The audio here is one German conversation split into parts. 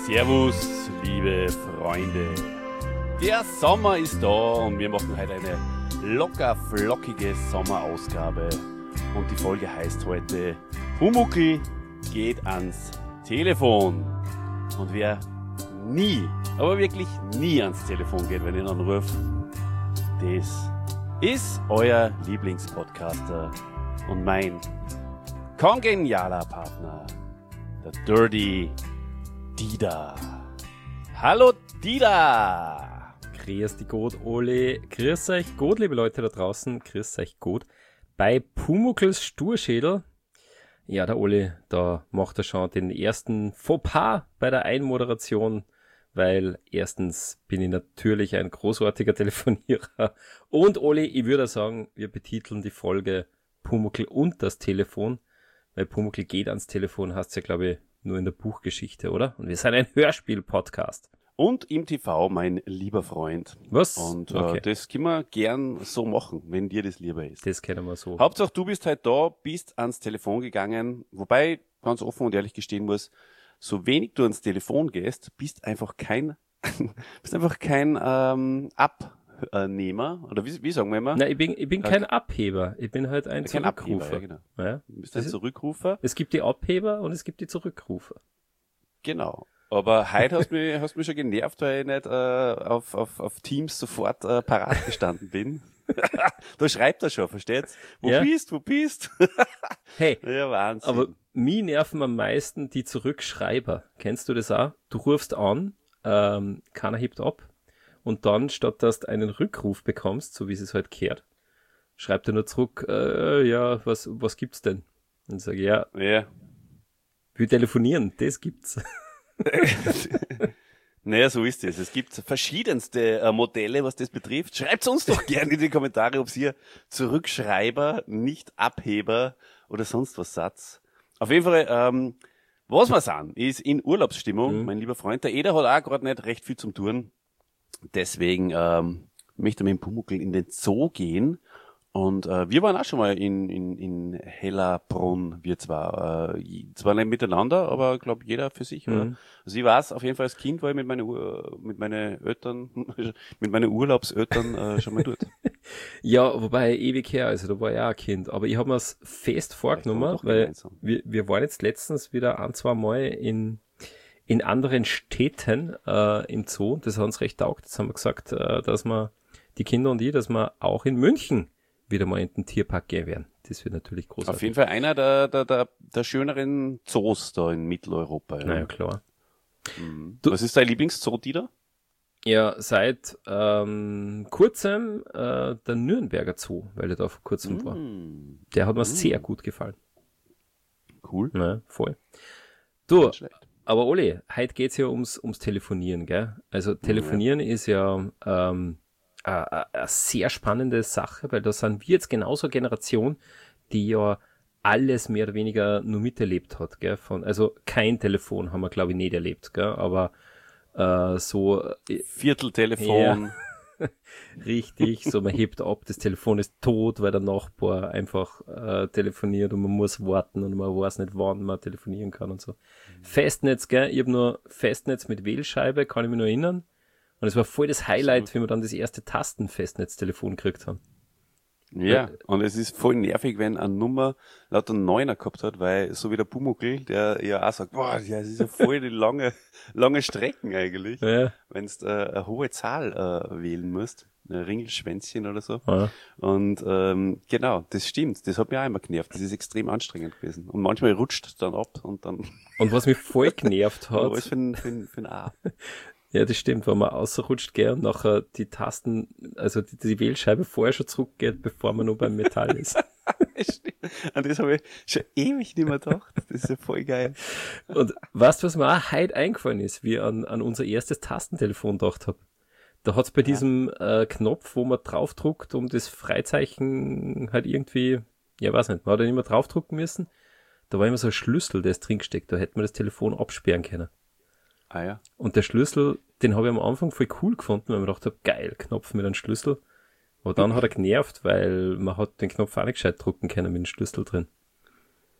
Servus, liebe Freunde. Der Sommer ist da und wir machen heute eine locker flockige Sommerausgabe. Und die Folge heißt heute Pumuckl geht ans Telefon. Und wer nie, aber wirklich nie ans Telefon geht, wenn ihr ihn anruft, das ist euer Lieblingspodcaster und mein kongenialer Partner, der Dirty Dida. Hallo Dida! Grüß dich gut, Oli. Grüß euch gut, liebe Leute da draußen. Grüß euch gut. Bei Pumuckls Sturschädel, ja, der Oli, da macht er schon den ersten Fauxpas bei der Einmoderation, weil erstens bin ich natürlich ein großartiger Telefonierer und Oli, ich würde sagen, wir betiteln die Folge Pumuckl und das Telefon, weil Pumuckl geht ans Telefon, heißt es ja, glaube ich, nur in der Buchgeschichte, oder? Und wir sind ein Hörspiel-Podcast. Und im TV, mein lieber Freund. Was? Und Okay. das können wir gern so machen, wenn dir das lieber ist. Das kennen wir so. Hauptsache, du bist halt da, bist ans Telefon gegangen, wobei, ganz offen und ehrlich gestehen muss, so wenig du ans Telefon gehst, bist einfach kein Abnehmer, oder wie sagen wir immer? Nein, ich bin kein Abheber. Ich bin halt ein Kein Zurückrufer. Abheber, ja, genau. Ja. Du bist ein Zurückrufer. Es gibt die Abheber und es gibt die Zurückrufer. Genau. Aber heute hast du mich schon genervt, weil ich nicht auf Teams sofort parat gestanden bin. Da schreibt er schon, versteht's? Wo Ja. bist? Hey, Ja, Wahnsinn. aber mich nerven am meisten die Zurückschreiber. Kennst du das auch? Du rufst an, keiner hebt ab und dann, statt dass du einen Rückruf bekommst, so wie es halt kehrt, schreibt er nur zurück, ja, was gibt's denn? Und sage ja, Ja. wir telefonieren, das gibt's. Naja, so ist es. Es gibt verschiedenste Modelle, was das betrifft. Schreibt's uns doch gerne in die Kommentare, ob ihr Zurückschreiber, nicht Abheber oder sonst was Satz. Auf jeden Fall, was wir sind, ist in Urlaubsstimmung. Mein lieber Freund, der Eder hat auch gerade nicht recht viel zum Tun. Deswegen möchte er mit dem Pumuckl in den Zoo gehen. Und wir waren auch schon mal in Hellerbrunn, wir zwar nicht miteinander, aber glaube jeder für sich. Oder? Also ich weiß, auf jeden Fall als Kind war ich mit meinen Eltern, mit meinen Urlaubseltern schon mal dort. Ja, wobei ewig her, also da war ich auch ein Kind. Aber ich habe mir es fest vorgenommen, doch weil gemeinsam. wir waren jetzt letztens wieder ein, zwei Mal in anderen Städten im Zoo. Das hat uns recht taugt. Jetzt haben wir gesagt, dass wir, die Kinder und ich, dass wir auch in München wieder mal in den Tierpark gehen werden. Das wird natürlich großartig. Auf jeden Fall einer der schöneren Zoos da in Mitteleuropa. Ja. Naja, klar. Was ist dein Lieblingszoo, Dieter? Ja, seit kurzem der Nürnberger Zoo, weil er da vor kurzem war. Der hat mir sehr gut gefallen. Cool. Ja, voll. Du, Nicht schlecht. aber Oli, heute geht's ja ums Telefonieren, gell? Also Telefonieren ist ja eine sehr spannende Sache, weil da sind wir jetzt genauso eine Generation, die ja alles mehr oder weniger nur miterlebt hat, gell? Also kein Telefon haben wir, glaube ich, nicht erlebt, gell? Aber Vierteltelefon. richtig, so man hebt ab, das Telefon ist tot, weil der Nachbar einfach telefoniert und man muss warten und man weiß nicht, wann man telefonieren kann und so. Festnetz, gell? Ich habe nur Festnetz mit Wählscheibe, kann ich mich noch erinnern. Und es war voll das Highlight, wie wir dann das erste Tastenfestnetztelefon gekriegt haben. Ja, und es ist voll nervig, wenn eine Nummer lauter Neuner gehabt hat, weil so wie der Pumuckl, der ja auch sagt, boah, ja, das ist ja voll die lange Strecken eigentlich, Ja. wenn du eine hohe Zahl wählen musst, ein Ringelschwänzchen oder so. Ja. Und genau, das stimmt, das hat mich auch immer genervt, das ist extrem anstrengend gewesen. Und manchmal rutscht es dann ab und dann Und was mich voll genervt hat, alles für ein A. ja, das stimmt, wenn man rausrutscht, gell, und nachher die Tasten, also die Wählscheibe vorher schon zurückgeht, bevor man nur beim Metall ist. Stimmt. An das habe ich schon ewig nicht mehr gedacht. Das ist ja voll geil. Und weißt du, was mir auch heute eingefallen ist, wie ich an unser erstes Tastentelefon gedacht habe? Da hat's bei diesem Knopf, wo man draufdruckt, um das Freizeichen halt irgendwie, ja, weiß nicht, man hat ja nicht mehr draufdrucken müssen. Da war immer so ein Schlüssel, der ist drin gesteckt, da hätte man das Telefon absperren können. Ah ja. Und der Schlüssel, den habe ich am Anfang voll cool gefunden, weil ich mir gedacht habe, geil, Knopf mit einem Schlüssel. Aber dann hat er genervt, weil man hat den Knopf auch nicht gescheit drucken können mit dem Schlüssel drin.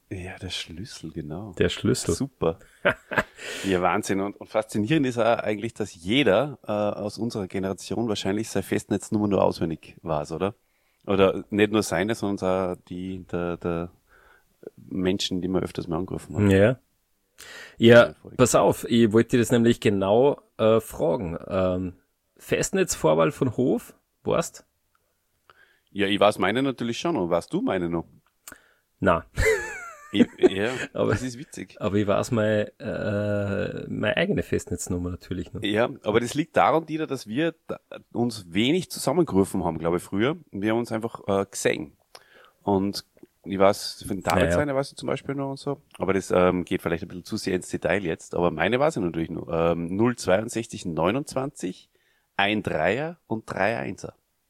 Ja, der Schlüssel, genau. Der Schlüssel. Super. Ja, Wahnsinn. Und faszinierend ist auch eigentlich, dass jeder aus unserer Generation wahrscheinlich seine Festnetznummer nur auswendig weiß, oder? Oder nicht nur seine, sondern auch die der Menschen, die man öfters mal angerufen hat. Ja. Ja, pass auf, ich wollte dir das nämlich genau fragen. Festnetzvorwahl von Hof, weißt? Ja, ich weiß meine natürlich schon. Und weißt du meine noch? Na, Ja, Aber- das ist witzig. aber ich weiß meine eigene Festnetznummer natürlich noch. Ja, aber das liegt daran, Dieter, dass wir uns wenig zusammengerufen haben, glaube ich, früher. Wir haben uns einfach gesehen. Und ich weiß, von David seine weiß ich zum Beispiel noch und so. Aber das geht vielleicht ein bisschen zu sehr ins Detail jetzt. Aber meine weiß ich natürlich noch. 062 29, ein Dreier und 3 Einser.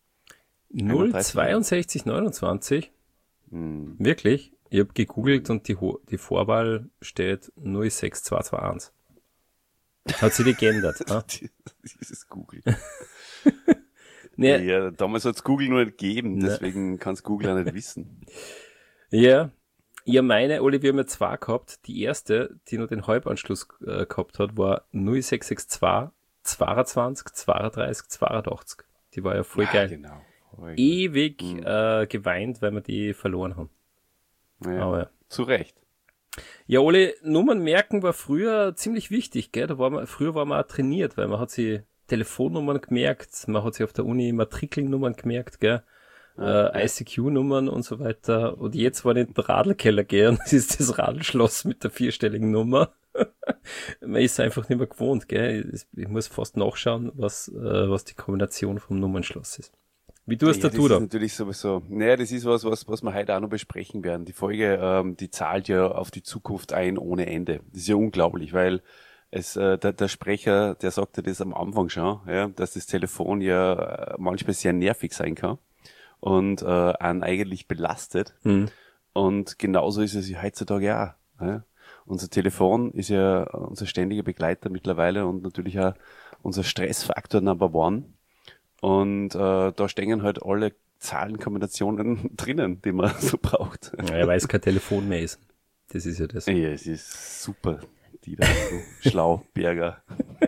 062 29? Wirklich? Ich habe gegoogelt und die Vorwahl steht 06221. Hat sie die geändert? Ah? Dieses Google. Nee, Ja, damals hat's Google nur nicht gegeben, deswegen kann's Google auch nicht wissen. ja. Ja, meine, Oli, wir haben ja zwei gehabt. Die erste, die nur den Halbanschluss gehabt hat, war 0662 22 32 82. Die war ja voll geil. Genau. Ewig geweint, weil wir die verloren haben. Ja, Aber ja. zu Recht. Ja, Oli, Nummern merken war früher ziemlich wichtig, gell? Früher war man auch trainiert, weil man hat sich Telefonnummern gemerkt, man hat sich auf der Uni Matrikelnummern gemerkt, gell? ICQ-Nummern und so weiter. Und jetzt, wenn ich in den Radlkeller gehe, und das ist das Radlschloss mit der 4-stelligen Nummer. Man ist einfach nicht mehr gewohnt, gell? Ich muss fast nachschauen, was die Kombination vom Nummernschloss ist. Wie tust Ja, du das da? ist natürlich sowieso, naja, das ist was wir heute auch noch besprechen werden. Die Folge, die zahlt ja auf die Zukunft ein ohne Ende. Das ist ja unglaublich, weil der Sprecher, der sagte das am Anfang schon, ja, dass das Telefon ja manchmal sehr nervig sein kann und einen eigentlich belastet. Und genauso ist es ja heutzutage auch. Ja. Unser Telefon ist ja unser ständiger Begleiter mittlerweile und natürlich auch unser Stressfaktor Number One. Und da stehen halt alle Zahlenkombinationen drinnen, die man so braucht. Ja, weil es kein Telefon mehr ist. Das ist ja das. Ja, es ist super, die da so schlau, Berger.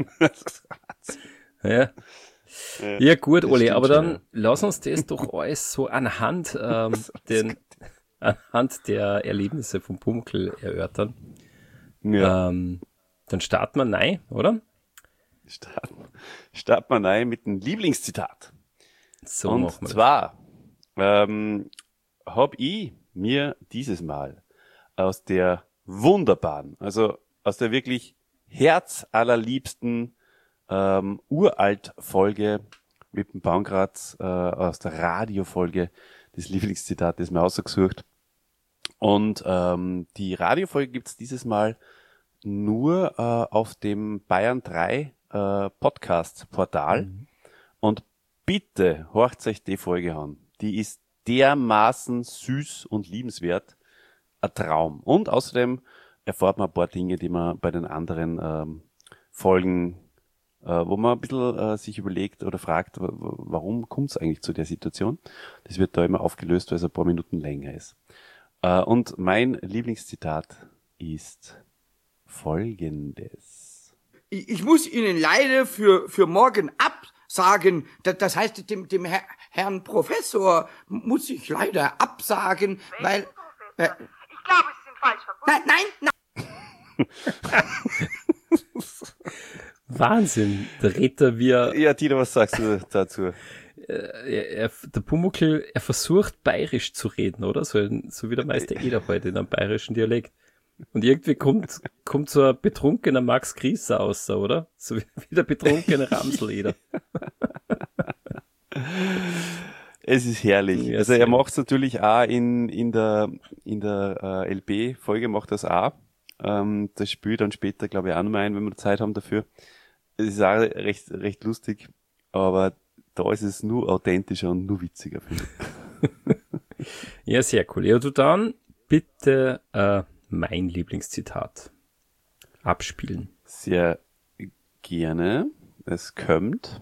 Ja. Ja gut, das Oli, stimmt aber schon, dann ja. lass uns das doch alles so anhand der Erlebnisse vom Pumuckl erörtern. Ja. Dann starten wir rein, oder? Starten wir rein mit dem Lieblingszitat. So Und machen wir zwar habe ich mir dieses Mal aus der wunderbaren, also aus der wirklich herzallerliebsten Uralt-Folge mit dem Baumgratz, aus der Radiofolge, das Lieblingszitat, das mir ausgesucht. Und die Radiofolge gibt's dieses Mal nur auf dem Bayern 3 Podcast-Portal. Und bitte horcht euch die Folge an. Die ist dermaßen süß und liebenswert. Ein Traum. Und außerdem erfahrt man ein paar Dinge, die man bei den anderen Folgen, wo man ein bisschen sich überlegt oder fragt, warum kommt es eigentlich zu der Situation. Das wird da immer aufgelöst, weil es ein paar Minuten länger ist. Und mein Lieblingszitat ist folgendes. Ich muss Ihnen leider für morgen absagen. Das heißt, dem Herrn Professor muss ich leider absagen, weil... Ich glaube, Sie sind falsch verbunden. Nein. Wahnsinn, der Retter, Ja, Tino, was sagst du dazu? der Pumuckl, er versucht bayerisch zu reden, oder? So wie der Meister Eder heute in einem bayerischen Dialekt. Und irgendwie kommt so ein betrunkener Max Grieser raus, oder? So wie der betrunkene Ramsel-Eder. Es ist herrlich. Ja, also sehr er macht es natürlich auch in der LB-Folge macht das auch. Das spielt dann später, glaube ich, auch nochmal ein, wenn wir Zeit haben dafür. Es ist auch recht lustig, aber da ist es nur authentischer und nur witziger, finde ich. Ja, sehr cool. Ja, du dann bitte mein Lieblingszitat abspielen. Sehr gerne. Es kommt.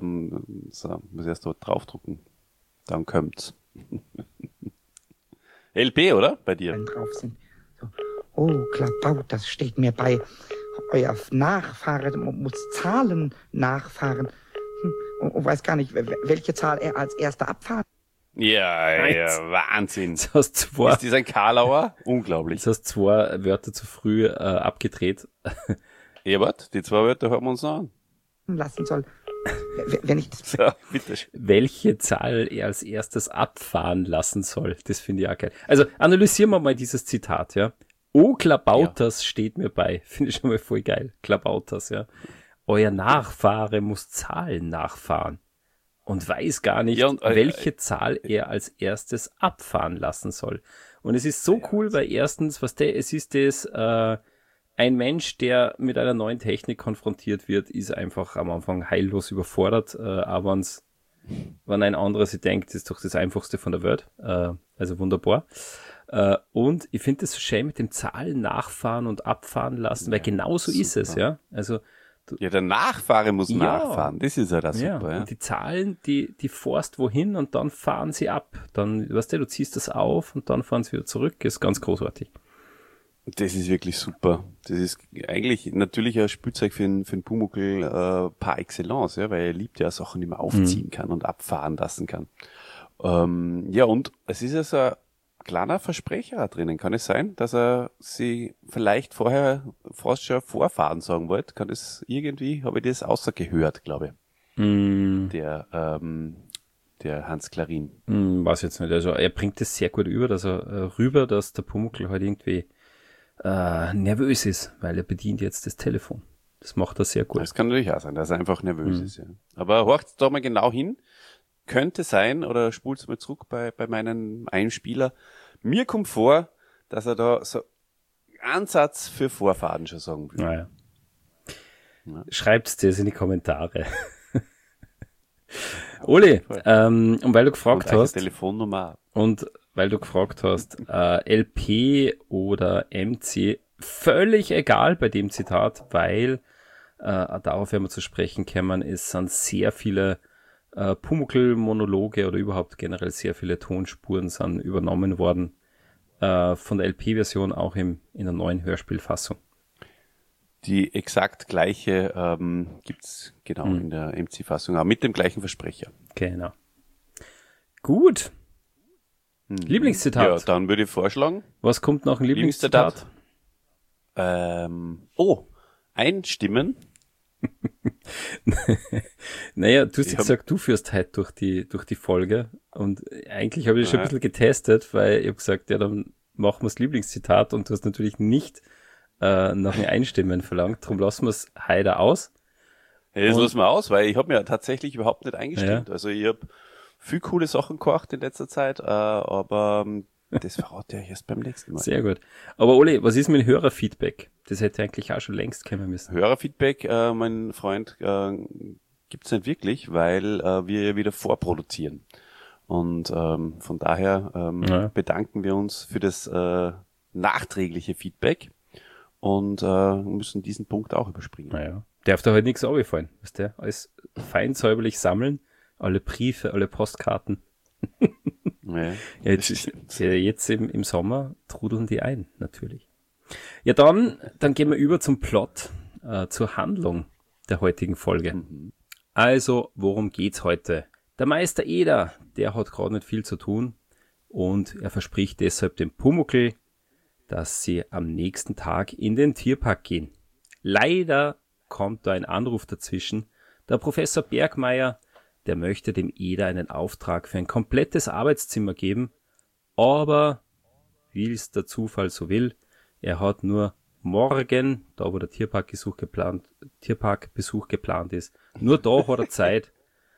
So, muss erst dort draufdrucken. Dann kommt's. LP, oder? Bei dir. drauf sind. So. Oh, Klabaut, das steht mir bei. Euer Nachfahre muss Zahlen nachfahren. Und weiß gar nicht, welche Zahl er als erster abfahren. Ja, Wahnsinn. Das hast zwei, Ist das ein Karlauer? Unglaublich. das hast zwei Wörter zu früh abgedreht. Ebert, die zwei Wörter hören wir uns noch an. Lassen soll. Wenn ich das. So, bitte. Welche Zahl er als erstes abfahren lassen soll. Das finde ich auch geil. Also analysieren wir mal dieses Zitat, ja. Oh, Klabauters steht mir bei. Finde ich schon mal voll geil. Klabauters, ja. Euer Nachfahre muss Zahlen nachfahren und weiß gar nicht, Ja, und, welche Zahl er als erstes abfahren lassen soll. Und es ist so cool, weil erstens, es ist das, ein Mensch, der mit einer neuen Technik konfrontiert wird, ist einfach am Anfang heillos überfordert, aber wenn ein anderer sich denkt, ist doch das Einfachste von der Welt. Also wunderbar. Und ich finde das so schön mit dem Zahlen nachfahren und abfahren lassen, weil genau so ist es, ja. Also Ja, der Nachfahre muss Ja. nachfahren. Das ist ja das ja, super, ja. und die Zahlen, die forst wohin und dann fahren sie ab. Dann, weißt du ziehst das auf und dann fahren sie wieder zurück. Ist ganz großartig. Das ist wirklich super. Das ist eigentlich natürlich ein Spielzeug für einen Pumuckl par excellence, ja, weil er liebt ja Sachen, die man aufziehen kann und abfahren lassen kann. Ja, und es ist ja so ein kleiner Versprecher drinnen. Kann es sein, dass er sie vielleicht vorher fast schon vorfahren sagen wollte? Kann das irgendwie, habe ich das außergehört, glaube ich. Der Hans Klarin. Weiß jetzt nicht. Also er bringt es sehr gut über, dass der Pumuckl halt irgendwie nervös ist, weil er bedient jetzt das Telefon. Das macht er sehr gut. Das kann natürlich auch sein, dass er einfach nervös ist, ja. Aber horcht da mal genau hin. Könnte sein, oder spult's mal zurück bei meinen Einspieler. Mir kommt vor, dass er da so Ansatz für Vorfahren schon sagen will. Naja. Schreibt's das in die Kommentare. Oli, und weil du gefragt Und eine hast, Telefonnummer. und weil du gefragt hast, LP oder MC, völlig egal bei dem Zitat, weil darauf werden wir zu sprechen kommen, es sind sehr viele Pumuckl-Monologe oder überhaupt generell sehr viele Tonspuren sind übernommen worden von der LP-Version auch in der neuen Hörspielfassung. Die exakt gleiche gibt's genau in der MC-Fassung, aber mit dem gleichen Versprecher. Genau. Gut. Lieblingszitat. Ja, dann würde ich vorschlagen, Was kommt nach dem Lieblingszitat? einstimmen. Naja, du hast gesagt, du führst heute durch die Folge und eigentlich habe ich schon ein bisschen getestet, weil ich habe gesagt, ja, dann machen wir das Lieblingszitat und du hast natürlich nicht nach dem Einstimmen verlangt, darum lassen wir es heute aus. Ja, das lassen wir aus, weil ich habe mir tatsächlich überhaupt nicht eingestimmt. Ja. Also ich habe viel coole Sachen gekocht in letzter Zeit, aber das verrate ich erst beim nächsten Mal. Sehr gut. Aber Oli, was ist mit Hörerfeedback? Das hätte eigentlich auch schon längst kommen müssen. Hörerfeedback, mein Freund, gibt's nicht wirklich, weil wir ja wieder vorproduzieren. Und von daher bedanken wir uns für das nachträgliche Feedback und müssen diesen Punkt auch überspringen. Naja, darf da halt nichts aufgefallen. Weißt du? Alles fein säuberlich sammeln, alle Briefe, alle Postkarten. Ja, Jetzt im Sommer trudeln die ein, natürlich. Ja, dann gehen wir über zum Plot, zur Handlung der heutigen Folge. Also, worum geht's heute? Der Meister Eder, der hat gerade nicht viel zu tun und er verspricht deshalb dem Pumuckl, dass sie am nächsten Tag in den Tierpark gehen. Leider kommt da ein Anruf dazwischen. Der Professor Bergmeier, der möchte dem Eder einen Auftrag für ein komplettes Arbeitszimmer geben, aber wie es der Zufall so will, er hat nur morgen, da wo der Tierparkbesuch geplant ist, nur da hat er Zeit,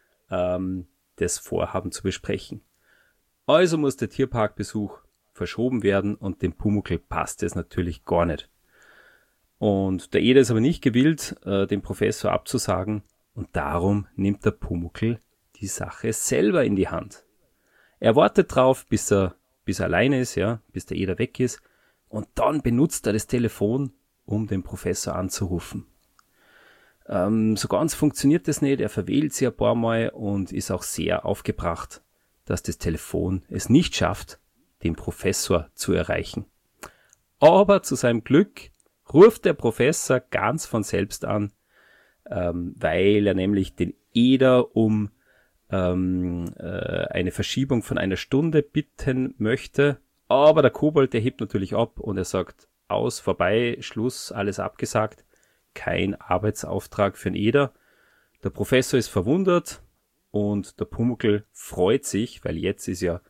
das Vorhaben zu besprechen. Also muss der Tierparkbesuch verschoben werden und dem Pumuckl passt es natürlich gar nicht. Und der Eder ist aber nicht gewillt, dem Professor abzusagen und darum nimmt der Pumuckl die Sache selber in die Hand. Er wartet drauf, bis er alleine ist, ja, bis der Eder weg ist und dann benutzt er das Telefon, um den Professor anzurufen. So ganz funktioniert das nicht, er verwählt sie ein paar Mal und ist auch sehr aufgebracht, dass das Telefon es nicht schafft, den Professor zu erreichen. Aber zu seinem Glück ruft der Professor ganz von selbst an, weil er nämlich den Eder um eine Verschiebung von 1 Stunde bitten möchte. Aber der Kobold, der hebt natürlich ab und er sagt, aus, vorbei, Schluss, alles abgesagt. Kein Arbeitsauftrag für den Eder. Der Professor ist verwundert und der Pumuckl freut sich, weil jetzt ist ja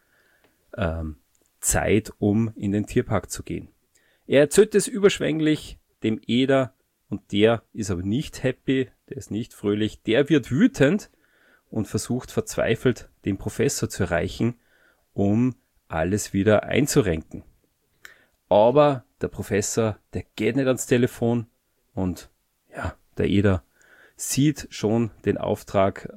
Zeit, um in den Tierpark zu gehen. Er erzählt es überschwänglich dem Eder und der ist aber nicht happy, der ist nicht fröhlich, der wird wütend und versucht verzweifelt, den Professor zu erreichen, um alles wieder einzurenken. Aber der Professor, der geht nicht ans Telefon und ja, der Eder sieht schon den Auftrag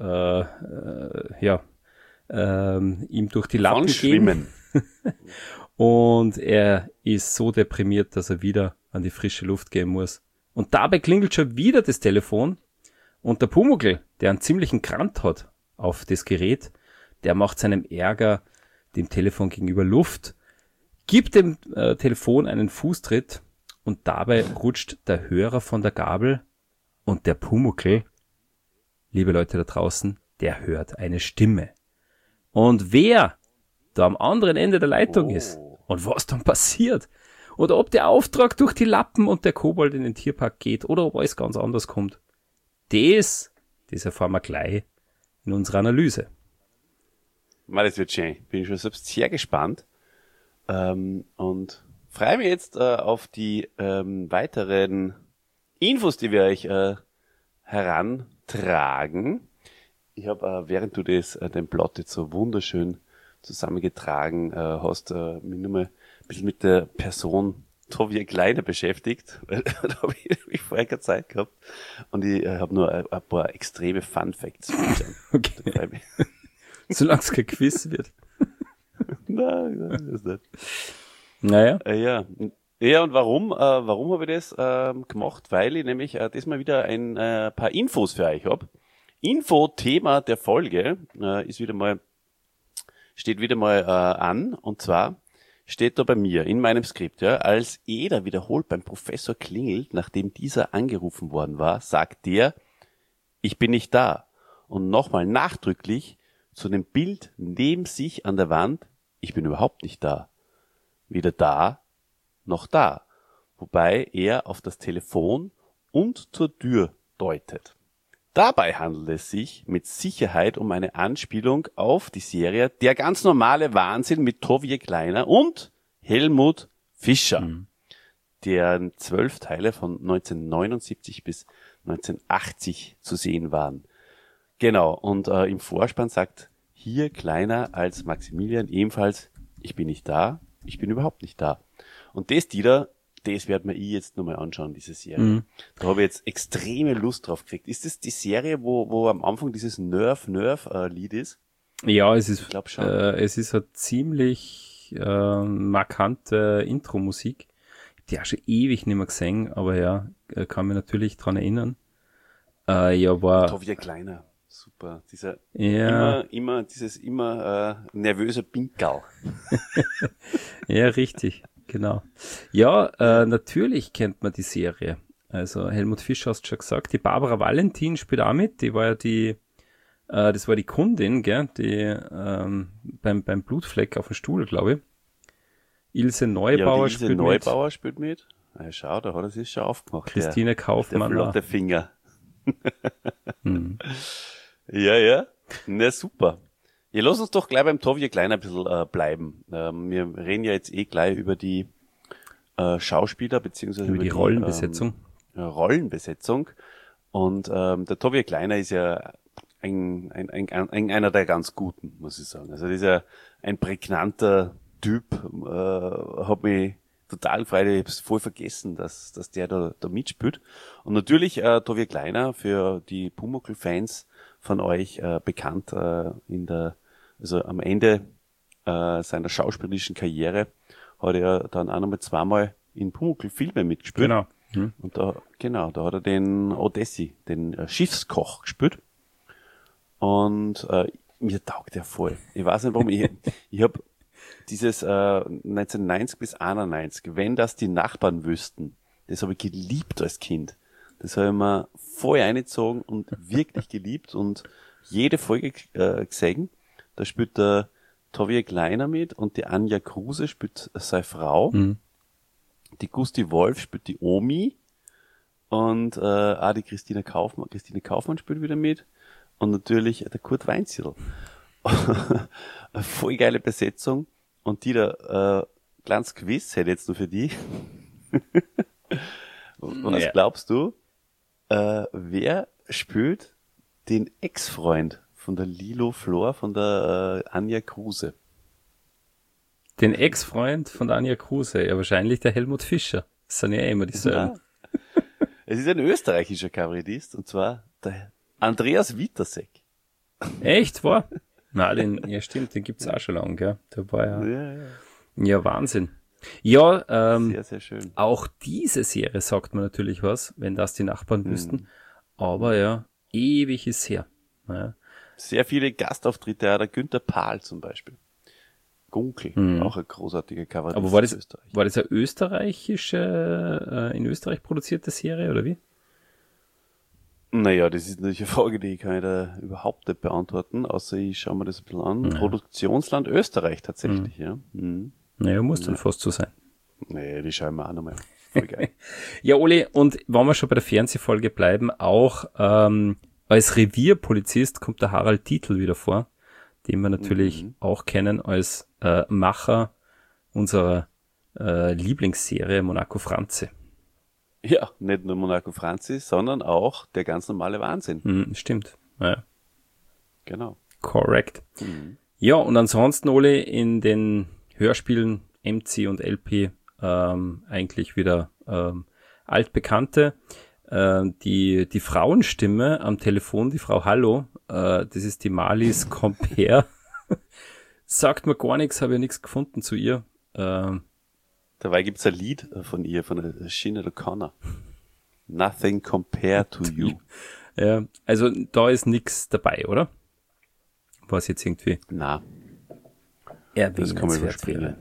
ihm durch die Lappen gehen. Und er ist so deprimiert, dass er wieder an die frische Luft gehen muss. Und dabei klingelt schon wieder das Telefon und der Pumuckl, der einen ziemlichen Krant hat auf das Gerät, der macht seinem Ärger dem Telefon gegenüber Luft, gibt dem Telefon einen Fußtritt und dabei rutscht der Hörer von der Gabel und der Pumuckl, liebe Leute da draußen, der hört eine Stimme. Und wer da am anderen Ende der Leitung ist und was dann passiert oder ob der Auftrag durch die Lappen und der Kobold in den Tierpark geht oder ob alles ganz anders kommt, das erfahren wir gleich in unserer Analyse. Das wird schön. Bin schon selbst sehr gespannt und freue mich jetzt auf die weiteren Infos, die wir euch herantragen. Ich habe, während du den Plot jetzt so wunderschön zusammengetragen hast, mich nur mal ein bisschen mit der Person Tovie Kleiner beschäftigt. Da habe ich vorher keine Zeit gehabt. Und ich habe nur ein paar extreme Fun Facts. Okay. Solange es kein Quiz wird. Nein, das ist nicht. Naja. Ja, und warum habe ich das gemacht? Weil ich nämlich diesmal wieder ein paar Infos für euch habe. Info-Thema der Folge steht wieder mal an, und zwar steht da bei mir in meinem Skript, ja, als Eder wiederholt beim Professor klingelt, nachdem dieser angerufen worden war, sagt der, ich bin nicht da. Und nochmal nachdrücklich zu dem Bild neben sich an der Wand, ich bin überhaupt nicht da. Weder da, noch da. Wobei er auf das Telefon und zur Tür deutet. Dabei handelt es sich mit Sicherheit um eine Anspielung auf die Serie Der ganz normale Wahnsinn mit Tovie Kleiner und Helmut Fischer, deren 12 Teile von 1979 bis 1980 zu sehen waren. Genau, und im Vorspann sagt hier Kleiner als Maximilian ebenfalls, ich bin nicht da, ich bin überhaupt nicht da. Und das werde mir jetzt nochmal anschauen, diese Serie. Da habe ich jetzt extreme Lust drauf gekriegt. Ist das die Serie, wo am Anfang dieses Nerf-Lied ist? Ja, es ist, ich glaube schon. Es ist eine ziemlich markante Intro-Musik. Die auch schon ewig nicht mehr gesehen, aber ja, kann mich natürlich dran erinnern. War Tovie Kleiner, super. Dieser immer nervöse Pinkerl. Ja, richtig. Genau. Ja, natürlich kennt man die Serie. Also Helmut Fischer hast du schon gesagt. Die Barbara Valentin spielt auch mit. Die war ja das war die Kundin, gell? Die beim Blutfleck auf dem Stuhl, glaube ich. Ilse Neubauer spielt mit. Ilse Neubauer spielt mit. Ja, schau, da hat er sich schon aufgemacht. Christine Kaufmann. Der flotte Finger. Ja. Na super. Ja, lass uns doch gleich beim Tovie Kleiner ein bisschen bleiben. Wir reden ja jetzt gleich über die Schauspieler, beziehungsweise über die Rollenbesetzung. Rollenbesetzung. Und der Tovie Kleiner ist ja einer der ganz Guten, muss ich sagen. Also das ist ja ein prägnanter Typ, hat mich total gefreut, ich hab's voll vergessen, dass der da mitspielt. Und natürlich Tovie Kleiner, für die Pumuckl-Fans von euch bekannt also am Ende seiner schauspielerischen Karriere hat er dann auch nochmal zweimal in Pumuckl-Filmen mitgespielt. Genau. Und da hat er den Odessi, den Schiffskoch, gespielt. Und mir taugt er voll. Ich weiß nicht warum, ich habe dieses 1990 bis 91, wenn das die Nachbarn wüssten, das habe ich geliebt als Kind. Das habe ich mir voll eingezogen und wirklich geliebt und jede Folge gesehen. Da spielt der Tovie Kleiner mit und die Anja Kruse spielt seine Frau. Mhm. Die Gusti Wolf spielt die Omi und auch die Christine Kaufmann spielt wieder mit und natürlich der Kurt Weinzierl. Eine voll geile Besetzung und die da kleines Quiz hätte jetzt nur für die. Was glaubst du? Wer spielt den Ex-Freund von der Lilo Flor, von der Anja Kruse? Den Ex-Freund von der Anja Kruse, ja wahrscheinlich der Helmut Fischer. Das sind ja immer dieselben. Ja. Es ist ein österreichischer Kabarettist und zwar der Andreas Witasek. Echt, war? Na, ja stimmt, den gibt's auch schon lange, gell? Der war ja Wahnsinn. Ja, sehr, sehr schön. Auch diese Serie sagt man natürlich was, wenn das die Nachbarn wüssten. Aber ja, ewig ist her. Ja. Sehr viele Gastauftritte, der Günther Pahl zum Beispiel. Gunkel, auch ein großartiger Kabarettist. Aber war das eine österreichische, in Österreich produzierte Serie, oder wie? Naja, das ist natürlich eine Frage, die kann ich da überhaupt nicht beantworten, außer ich schaue mir das ein bisschen an. Ja. Produktionsland Österreich tatsächlich, ja. Mhm. Naja, muss dann fast so sein. Nee, die schauen wir auch nochmal. Voll geil. Ja, Oli, und wenn wir schon bei der Fernsehfolge bleiben, auch als Revierpolizist kommt der Harald Dietl wieder vor, den wir natürlich auch kennen als Macher unserer Lieblingsserie Monaco Franze. Ja, nicht nur Monaco Franzi, sondern auch der ganz normale Wahnsinn. Stimmt, ja. Genau. Correct. Ja, und ansonsten, Oli, in den Hörspielen MC und LP eigentlich wieder altbekannte. Die Frauenstimme am Telefon, die Frau Hallo, das ist die Marlies Compare. Sagt mir gar nichts, habe ja nichts gefunden zu ihr. Dabei gibt's ein Lied von ihr, von der Sinead O'Connor. Nothing compared to you. Ja, also da ist nichts dabei, oder? Was jetzt irgendwie das kann man überspringen.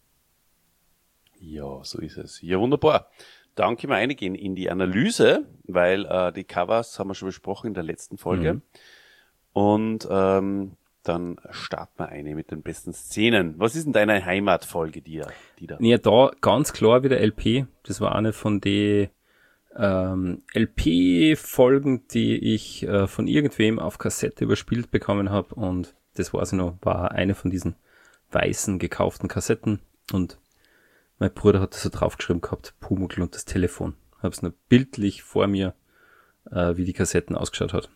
Ja, so ist es. Ja, wunderbar. Dann können wir eingehen in die Analyse, weil die Covers haben wir schon besprochen in der letzten Folge. Und dann starten wir eine mit den besten Szenen. Was ist denn deine Heimatfolge, die da? Ja, da ganz klar wieder LP. Das war eine von den LP-Folgen, die ich von irgendwem auf Kassette überspielt bekommen habe. Und das weiß ich noch, war eine von diesen weißen gekauften Kassetten. Und mein Bruder hat das so draufgeschrieben gehabt, Pumuckl und das Telefon. Hab's nur bildlich vor mir, wie die Kassetten ausgeschaut hat.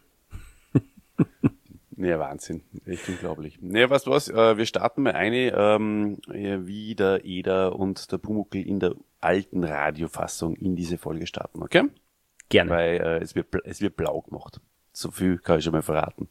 Ja, Wahnsinn. Echt unglaublich. Naja, weißt du was? Wir starten mal eine, wie der Eder und der Pumuckl in der alten Radiofassung in diese Folge starten, okay? Gerne. Weil es wird blau gemacht. So viel kann ich schon mal verraten.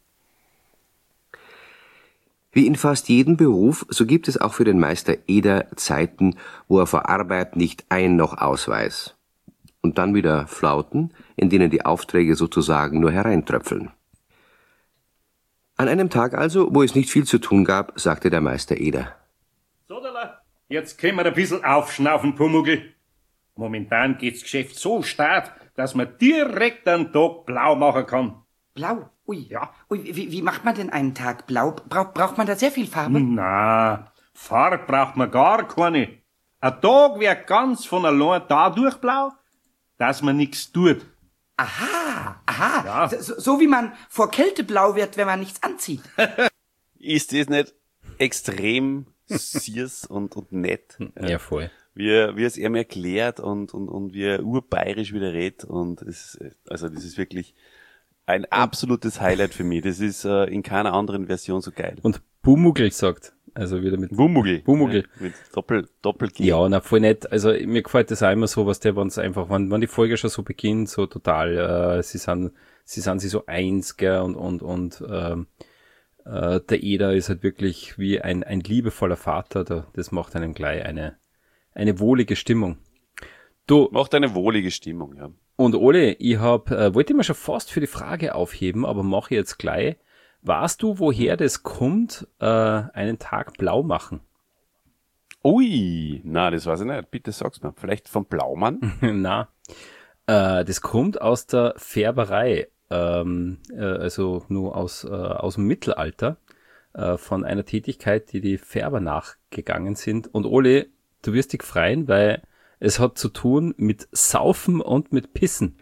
Wie in fast jedem Beruf, so gibt es auch für den Meister Eder Zeiten, wo er vor Arbeit nicht ein noch aus weiß. Und dann wieder Flauten, in denen die Aufträge sozusagen nur hereintröpfeln. An einem Tag also, wo es nicht viel zu tun gab, sagte der Meister Eder. Sodala, jetzt können wir ein bisschen aufschnaufen, Pumuckl. Momentan geht's Geschäft so stark, dass man direkt einen Tag blau machen kann. Blau? Ui. Ja. Ui, wie macht man denn einen Tag blau? Braucht man da sehr viel Farbe? Na, Farbe braucht man gar keine. Ein Tag wird ganz von allein dadurch blau, dass man nichts tut. Aha. Ja. So wie man vor Kälte blau wird, wenn man nichts anzieht. Ist das nicht extrem süß und nett? Ja, voll. Wie es ihm erklärt und wie er urbayerisch wieder redet und das ist wirklich ein absolutes Highlight für mich. Das ist in keiner anderen Version so geil. Und Pumuckl sagt, also wieder mit Pumuckl. Ja, mit Doppel-G. Ja, na, voll nett. Also mir gefällt das auch immer so, was der, wenn's einfach, wenn die Folge schon so beginnt, so total, sie sind so eins, gell, und der Eder ist halt wirklich wie ein liebevoller Vater, das macht einem gleich eine wohlige Stimmung. Macht eine wohlige Stimmung, ja. Und Ole, ich wollte mir schon fast für die Frage aufheben, aber mache ich jetzt gleich. Weißt du, woher das kommt, einen Tag blau machen? Ui, na, das weiß ich nicht. Bitte sag's mir. Vielleicht vom Blaumann? Na, das kommt aus der Färberei, also nur aus dem Mittelalter, von einer Tätigkeit, die Färber nachgegangen sind. Und Ole, du wirst dich freuen, weil es hat zu tun mit Saufen und mit Pissen.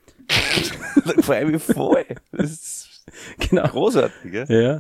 Da freue ich mich voll. Das ist Genau. großartig, gell? Ja,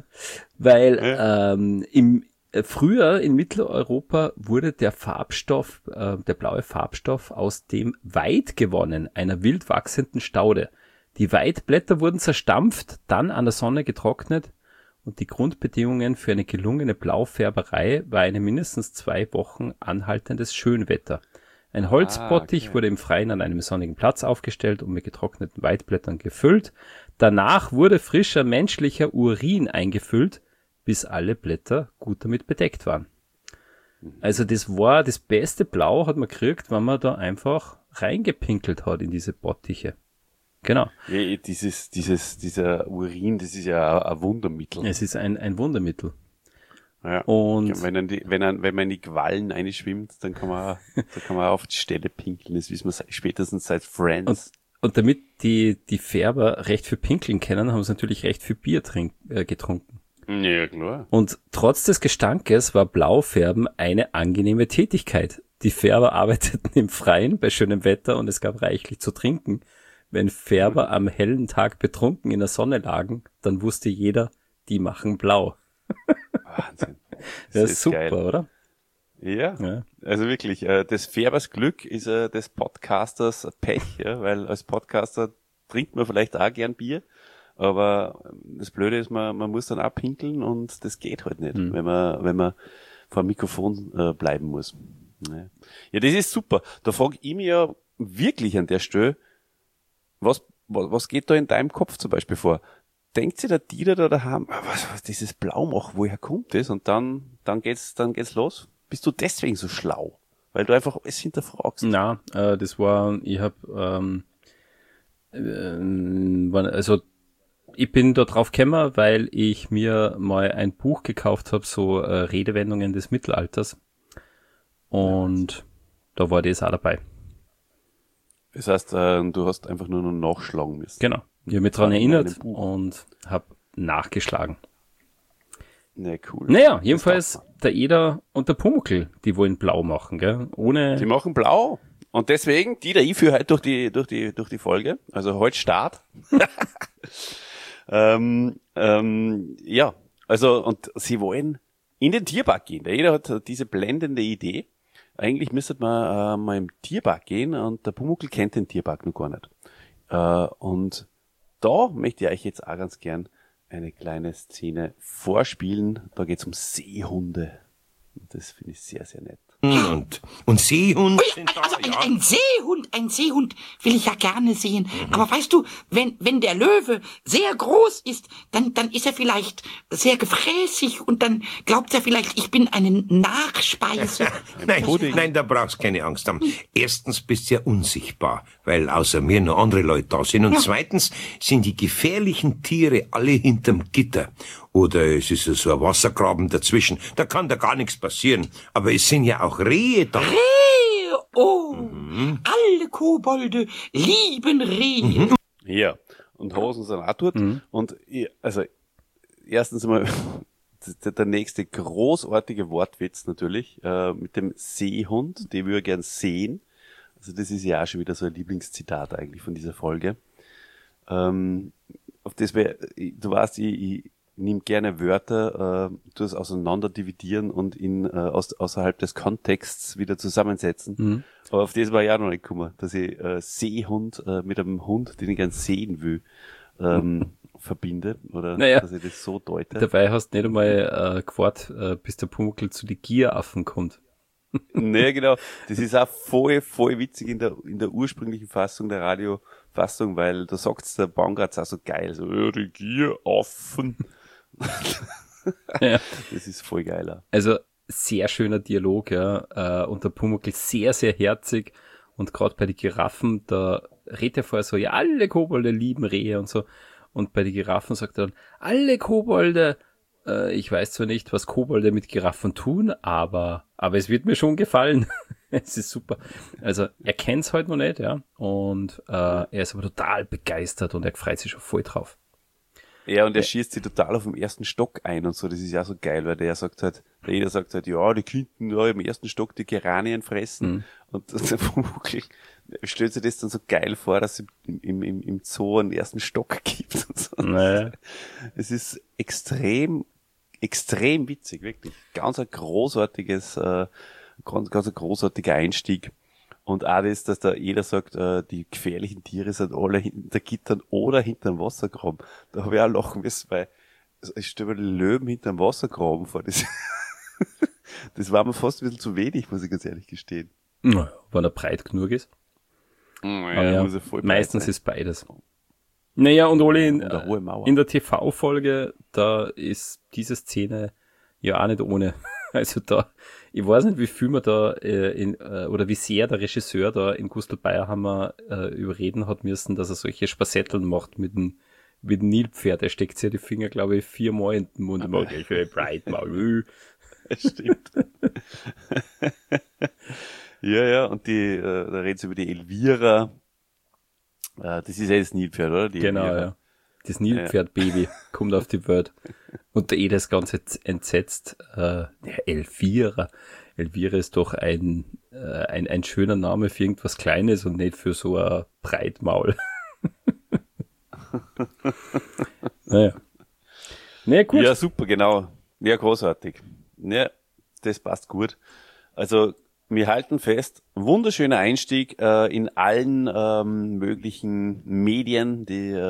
weil früher in Mitteleuropa wurde der Farbstoff, der blaue Farbstoff aus dem Weid gewonnen, einer wild wachsenden Staude. Die Weidblätter wurden zerstampft, dann an der Sonne getrocknet und die Grundbedingungen für eine gelungene Blaufärberei war eine mindestens 2 Wochen anhaltendes Schönwetter. Ein Holzbottich wurde im Freien an einem sonnigen Platz aufgestellt und mit getrockneten Weidblättern gefüllt. Danach wurde frischer menschlicher Urin eingefüllt, bis alle Blätter gut damit bedeckt waren. Also das war das beste Blau, hat man gekriegt, wenn man da einfach reingepinkelt hat in diese Bottiche. Genau. Ja, dieser Urin, das ist ja ein Wundermittel. Es ist ein Wundermittel. Ja. Und wenn man in die Quallen einschwimmt, dann kann man auf die Stelle pinkeln. Das wissen wir spätestens seit Friends. Und damit die Färber recht viel pinkeln können, haben sie natürlich recht viel Bier getrunken. Ja, klar. Und trotz des Gestankes war Blaufärben eine angenehme Tätigkeit. Die Färber arbeiteten im Freien bei schönem Wetter und es gab reichlich zu trinken. Wenn Färber am hellen Tag betrunken in der Sonne lagen, dann wusste jeder, die machen blau. Wahnsinn. Das ist super, geil. oder? Ja, also wirklich, des Färbers Glück ist des Podcasters Pech, ja, weil als Podcaster trinkt man vielleicht auch gern Bier, aber das Blöde ist, man muss dann abpinkeln und das geht halt nicht, wenn man vor dem Mikrofon bleiben muss. Ja, das ist super. Da frage ich mich ja wirklich an der Stelle, was geht da in deinem Kopf zum Beispiel vor? Denkt sich der Dieter da daheim, was dieses Blaumach, woher kommt das? Und dann geht's los. Bist du deswegen so schlau? Weil du einfach alles hinterfragst. Na, das war, also ich bin da drauf gekommen, weil ich mir mal ein Buch gekauft habe, so Redewendungen des Mittelalters. Und da war das auch dabei. Das heißt, du hast einfach nur noch nachschlagen müssen. Genau. Ich habe mich daran erinnert und habe nachgeschlagen. Ja, cool. Naja, jedenfalls der Eder und der Pumuckl, die wollen blau machen, gell? Die machen blau. Und deswegen, ich führe halt durch die Folge. Also heute Start. Ja, also, und sie wollen in den Tierpark gehen. Der Eder hat diese blendende Idee. Eigentlich müsste man mal im Tierpark gehen und der Pumuckl kennt den Tierpark noch gar nicht. Und da möchte ich euch jetzt auch ganz gern eine kleine Szene vorspielen. Da geht's um Seehunde. Und das finde ich sehr, sehr nett. Und Seehund? Also ein Seehund will ich ja gerne sehen. Aber weißt du, wenn der Löwe sehr groß ist, dann ist er vielleicht sehr gefräßig und dann glaubt er vielleicht, ich bin eine Nachspeise. Nein, da brauchst keine Angst haben. Erstens bist du ja unsichtbar, weil außer mir noch andere Leute da sind. Und zweitens sind die gefährlichen Tiere alle hinterm Gitter. Oder es ist so ein Wassergraben dazwischen. Da kann da gar nichts passieren. Aber es sind ja auch Rehe da. Rehe! Oh, alle Kobolde lieben Rehe. Ja, und Hosen sind auch dort. Und also erstens einmal der nächste großartige Wortwitz natürlich mit dem Seehund, den wir gern sehen. Also das ist ja auch schon wieder so ein Lieblingszitat eigentlich von dieser Folge. Auf das du weißt, ich nimm gerne Wörter, tu es auseinander dividieren und außerhalb des Kontexts wieder zusammensetzen. Aber auf das war ich auch noch nicht gekommen, dass ich Seehund mit einem Hund, den ich gern sehen will, verbinde oder dass ich das so deute. Dabei hast du nicht einmal gewartet, bis der Pumuckl zu den Gieraffen kommt. Nee, genau. Das ist auch voll witzig in der ursprünglichen Fassung, der Radiofassung, weil da sagt's der Baumgartz auch so geil, so, die Gieraffen. Ja. Das ist voll geiler. Also sehr schöner Dialog, ja. Und der Pumuckl sehr, sehr herzig. Und gerade bei den Giraffen, da redet er vorher so, ja, alle Kobolde lieben Rehe und so. Und bei den Giraffen sagt er dann, alle Kobolde ich weiß zwar nicht, was Kobolde mit Giraffen tun, aber es wird mir schon gefallen. Es ist super. Also er kennt's halt noch nicht, ja. Und er ist aber total begeistert und er freut sich schon voll drauf. Ja, und er schießt sich total auf dem ersten Stock ein und so. Das ist ja so geil, weil jeder sagt halt, ja, die könnten ja im ersten Stock die Geranien fressen. Und der Pumuckl stellt sich das dann so geil vor, dass es im Zoo einen ersten Stock gibt und so. Naja. Es ist extrem witzig, wirklich. Ganz ein großartiger Einstieg. Und auch das, dass da jeder sagt, die gefährlichen Tiere sind alle hinter Gittern oder hinterm Wassergraben. Da habe ich auch lachen müssen, weil ich stelle mir den Löwen hinterm Wassergraben vor. Das war mir fast ein bisschen zu wenig, muss ich ganz ehrlich gestehen. Wenn er breit genug ist. Ja, muss er voll meistens sein. ist beides. Naja, und Oli, Und eine hohe Mauer. in der TV-Folge, da ist diese Szene ja auch nicht ohne. Also da, ich weiß nicht, wie viel man da oder wie sehr der Regisseur da in Gustl Bayerhammer überreden hat müssen, dass er solche Spassetteln macht mit dem Nilpferd. Er steckt sich ja die Finger, glaube ich, 4-mal in den Mund und macht bright mal. Stimmt. Ja, und da redet sie über die Elvira. Das ist ja das Nilpferd, oder? Die Genau, Elvira. ja. Das Nilpferd-Baby kommt auf die Welt. Und der das Ganze entsetzt. Elvira. Elvira ist doch ein schöner Name für irgendwas Kleines und nicht für so ein Breitmaul. Naja. Naja, gut. Ja, super, genau. Ja, großartig. Ja, das passt gut. Also, wir halten fest, wunderschöner Einstieg in allen möglichen Medien,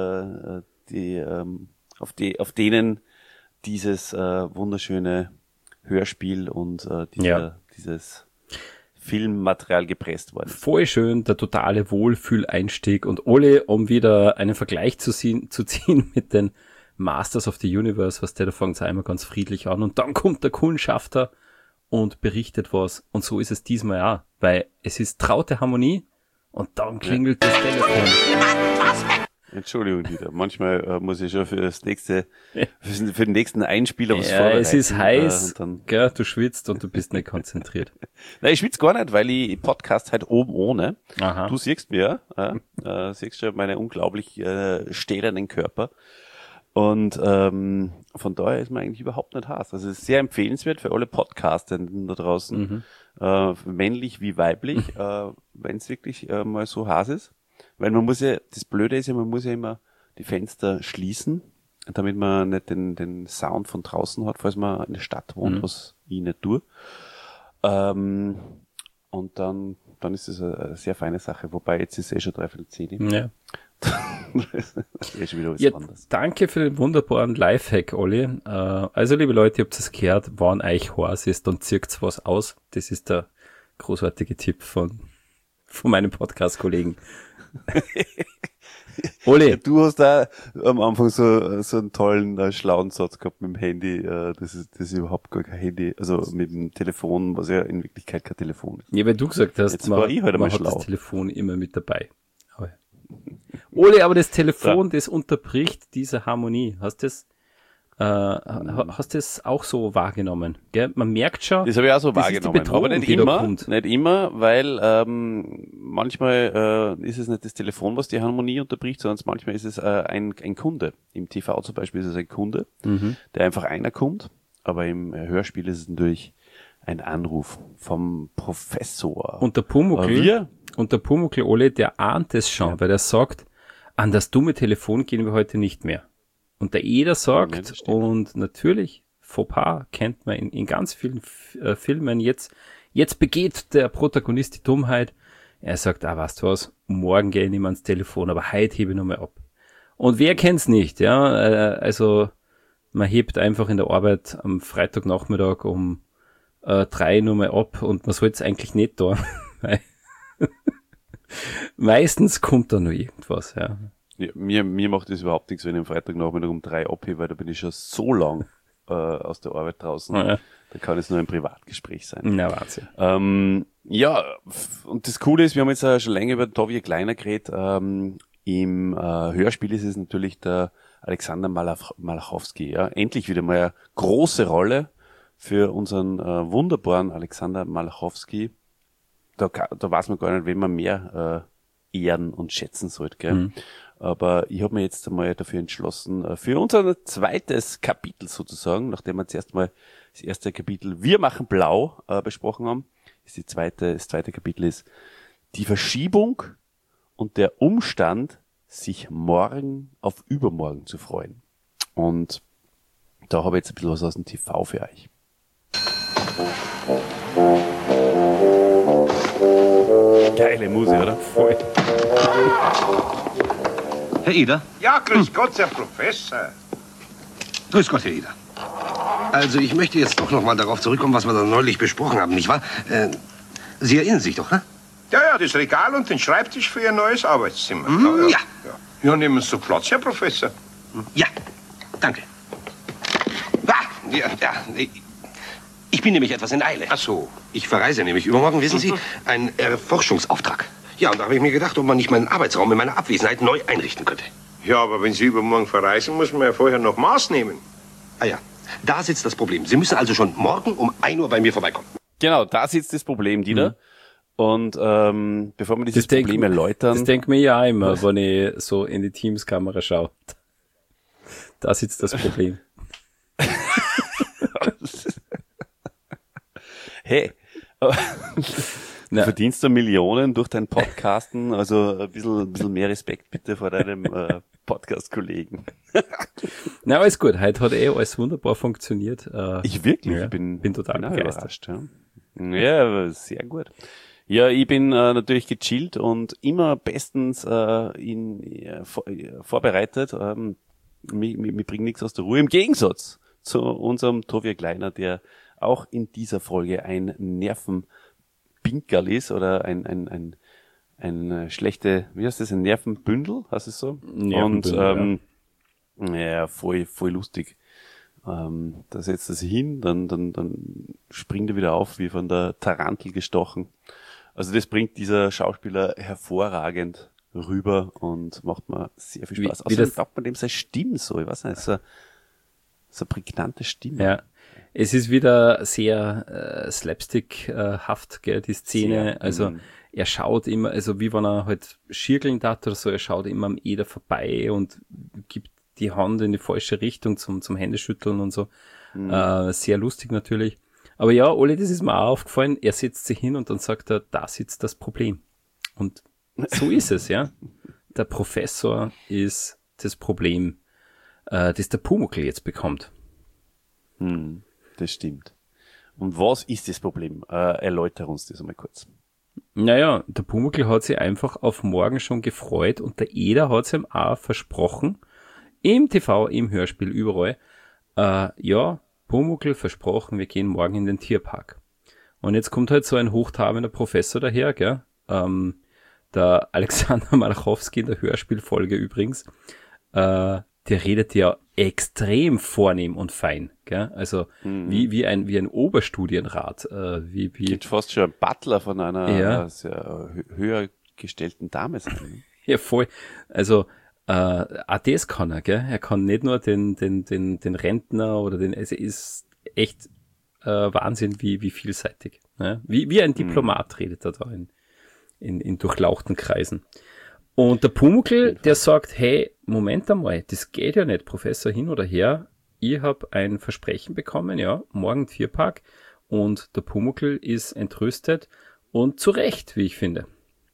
auf denen dieses wunderschöne Hörspiel und dieses Filmmaterial gepresst worden ist. Voll schön, der totale Wohlfühleinstieg und alle, um wieder einen Vergleich zu ziehen mit den Masters of the Universe, was da fängt es einmal ganz friedlich an und dann kommt der Kundschafter und berichtet was und so ist es diesmal auch, weil es ist traute Harmonie und dann klingelt das Telefon. Entschuldigung, Dieter. Manchmal muss ich schon für den nächsten Einspieler was Ja, vorbereiten. es ist heiß, Dann gell, du schwitzt und du bist nicht konzentriert. Nein, ich schwitze gar nicht, weil ich Podcast halt oben ohne. Aha. Du siehst mir, siehst ja meine unglaublich stählernen Körper. Und von daher ist man eigentlich überhaupt nicht heiß. Also es ist sehr empfehlenswert für alle Podcastenden da draußen, männlich wie weiblich, wenn es wirklich mal so heiß ist. Weil man muss ja, das Blöde ist ja, man muss ja immer die Fenster schließen, damit man nicht den Sound von draußen hat, falls man in der Stadt wohnt, was ich nicht tue. Und dann ist es eine sehr feine Sache. Wobei jetzt ist schon 9:45. Ja. Das ist schon wieder was Ja, anderes. danke für den wunderbaren Lifehack, Olli. Also, liebe Leute, ihr habt es gehört, wenn euch heiß ist, dann zirkt's was aus. Das ist der großartige Tipp von meinem Podcast-Kollegen. Olli. Ja, du hast da am Anfang so einen tollen, schlauen Satz gehabt mit dem Handy. Das ist überhaupt gar kein Handy. Also mit dem Telefon, was ja in Wirklichkeit kein Telefon ist. Ja, weil du gesagt hast, Jetzt war ich halt einmal man hat schlau. das Telefon immer mit dabei. Olli, aber das Telefon, das unterbricht diese Harmonie. Hast du das auch so wahrgenommen? Gell? Man merkt schon, Das habe ich auch so das ist die wahrgenommen. Bedrohung, Aber nicht die da immer, kommt. nicht immer, weil manchmal ist es nicht das Telefon, was die Harmonie unterbricht, sondern manchmal ist es ein Kunde. Im TV zum Beispiel ist es ein Kunde, der einfach einer kommt. Aber im Hörspiel ist es natürlich ein Anruf vom Professor. Und der Pumuckl, Olli, der ahnt es schon, weil der sagt, an das dumme Telefon gehen wir heute nicht mehr. Und der Eder sagt, Ja, das stimmt. und natürlich, Fauxpas kennt man in ganz vielen Filmen, jetzt begeht der Protagonist die Dummheit. Er sagt, weißt du was, morgen gehe ich nicht mehr ans Telefon, aber heute hebe ich nochmal ab. Und wer kennt's nicht, ja, also man hebt einfach in der Arbeit am Freitagnachmittag um 3 nochmal ab und man soll es eigentlich nicht tun, weil meistens kommt da noch irgendwas, ja. Ja, mir macht das überhaupt nichts, wenn ich am Freitagnachmittag um 3 abhebe, weil da bin ich schon so lang aus der Arbeit draußen. Ja. Da kann es nur ein Privatgespräch sein. Na, Wahnsinn. Ja, und das Coole ist, wir haben jetzt schon länger über den Tobias Kleiner geredet. Im Hörspiel ist es natürlich der Alexander Malachowski. Ja. Endlich wieder mal eine große Rolle für unseren wunderbaren Alexander Malachowski. Da weiß man gar nicht, wen man mehr ehren und schätzen sollte. Gell? Mhm. Aber ich habe mir jetzt einmal dafür entschlossen, für unser zweites Kapitel sozusagen, nachdem wir zuerst mal das erste Kapitel Wir machen blau besprochen haben, ist das zweite Kapitel ist die Verschiebung und der Umstand, sich morgen auf übermorgen zu freuen. Und da habe ich jetzt ein bisschen was aus dem TV für euch. Geile Musik, oder? Voll. Herr Eder? Ja, grüß Gott, Herr Professor. Grüß Gott, Herr Eder. Also, ich möchte jetzt doch noch mal darauf zurückkommen, was wir da neulich besprochen haben, nicht wahr? Sie erinnern sich doch, ne? Ja, das Regal und den Schreibtisch für Ihr neues Arbeitszimmer. Ja. Ja, nehmen Sie so Platz, Herr Professor. Ja, danke. Ich bin nämlich etwas in Eile. Ach so. Ich verreise nämlich übermorgen, wissen Sie, ein Erforschungsauftrag. Ja, und da habe ich mir gedacht, ob man nicht meinen Arbeitsraum in meiner Abwesenheit neu einrichten könnte. Ja, aber wenn Sie übermorgen verreisen, muss man ja vorher noch Maß nehmen. Ah ja, da sitzt das Problem. Sie müssen also schon morgen um 1 Uhr bei mir vorbeikommen. Genau, da sitzt das Problem, Dieter. Und bevor wir dieses Problem erläutern... Das denkt mir ja immer, wenn ich so in die Teams-Kamera schaue. Da sitzt das Problem. Hey, du verdienst da Millionen durch dein Podcasten, also ein bisschen mehr Respekt bitte vor deinem Podcast-Kollegen. Na, alles gut, heute hat alles wunderbar funktioniert. Ich wirklich, ja, ich bin total begeistert. überrascht. Ja, sehr gut. Ja, ich bin natürlich gechillt und immer bestens vorbereitet. Mir bringt nichts aus der Ruhe. Im Gegensatz zu unserem Tovia Kleiner, der auch in dieser Folge ein Nervenpinkerl ist oder ein schlechte, wie heißt das, ein Nervenbündel, heißt es so? Nervenbündel, und ja, voll lustig. Da setzt er sich hin, dann springt er wieder auf, wie von der Tarantel gestochen. Also das bringt dieser Schauspieler hervorragend rüber und macht mir sehr viel Spaß. Außerdem glaubt man dem seine Stimme so, ich weiß nicht, so eine prägnante Stimme. Ja, es ist wieder sehr slapstick-haft, gell, die Szene. Sehr, also er schaut immer, also wie wenn er halt schirgeln hat oder so, er schaut immer am Eder vorbei und gibt die Hand in die falsche Richtung zum Händeschütteln und so. Sehr lustig natürlich. Aber ja, Oli, das ist mir auch aufgefallen. Er setzt sich hin und dann sagt er, da sitzt das Problem. Und so ist es, ja. Der Professor ist das Problem, das der Pumuckl jetzt bekommt. Das stimmt. Und was ist das Problem? Erläutere uns das einmal kurz. Naja, der Pumuckl hat sich einfach auf morgen schon gefreut und der Eder hat es ihm auch versprochen, im TV, im Hörspiel, überall, ja, Pumuckl versprochen, wir gehen morgen in den Tierpark. Und jetzt kommt halt so ein hochtrabender Professor daher, gell? Der Alexander Malachowski in der Hörspielfolge übrigens, der redet ja extrem vornehm und fein, gell? Also wie ein Oberstudienrat, Geht fast schon ein Butler von einer sehr höher gestellten Dame sein. Ja, voll. Also auch das kann er, gell? Er kann nicht nur den Rentner oder es ist echt Wahnsinn, wie vielseitig. Ne? Wie ein Diplomat redet er da in durchlauchten Kreisen. Und der Pumuckl, der sagt, hey, Moment einmal, das geht ja nicht, Professor, hin oder her. Ich habe ein Versprechen bekommen, ja, morgen Tierpark. Und der Pumuckl ist entrüstet und zu Recht, wie ich finde.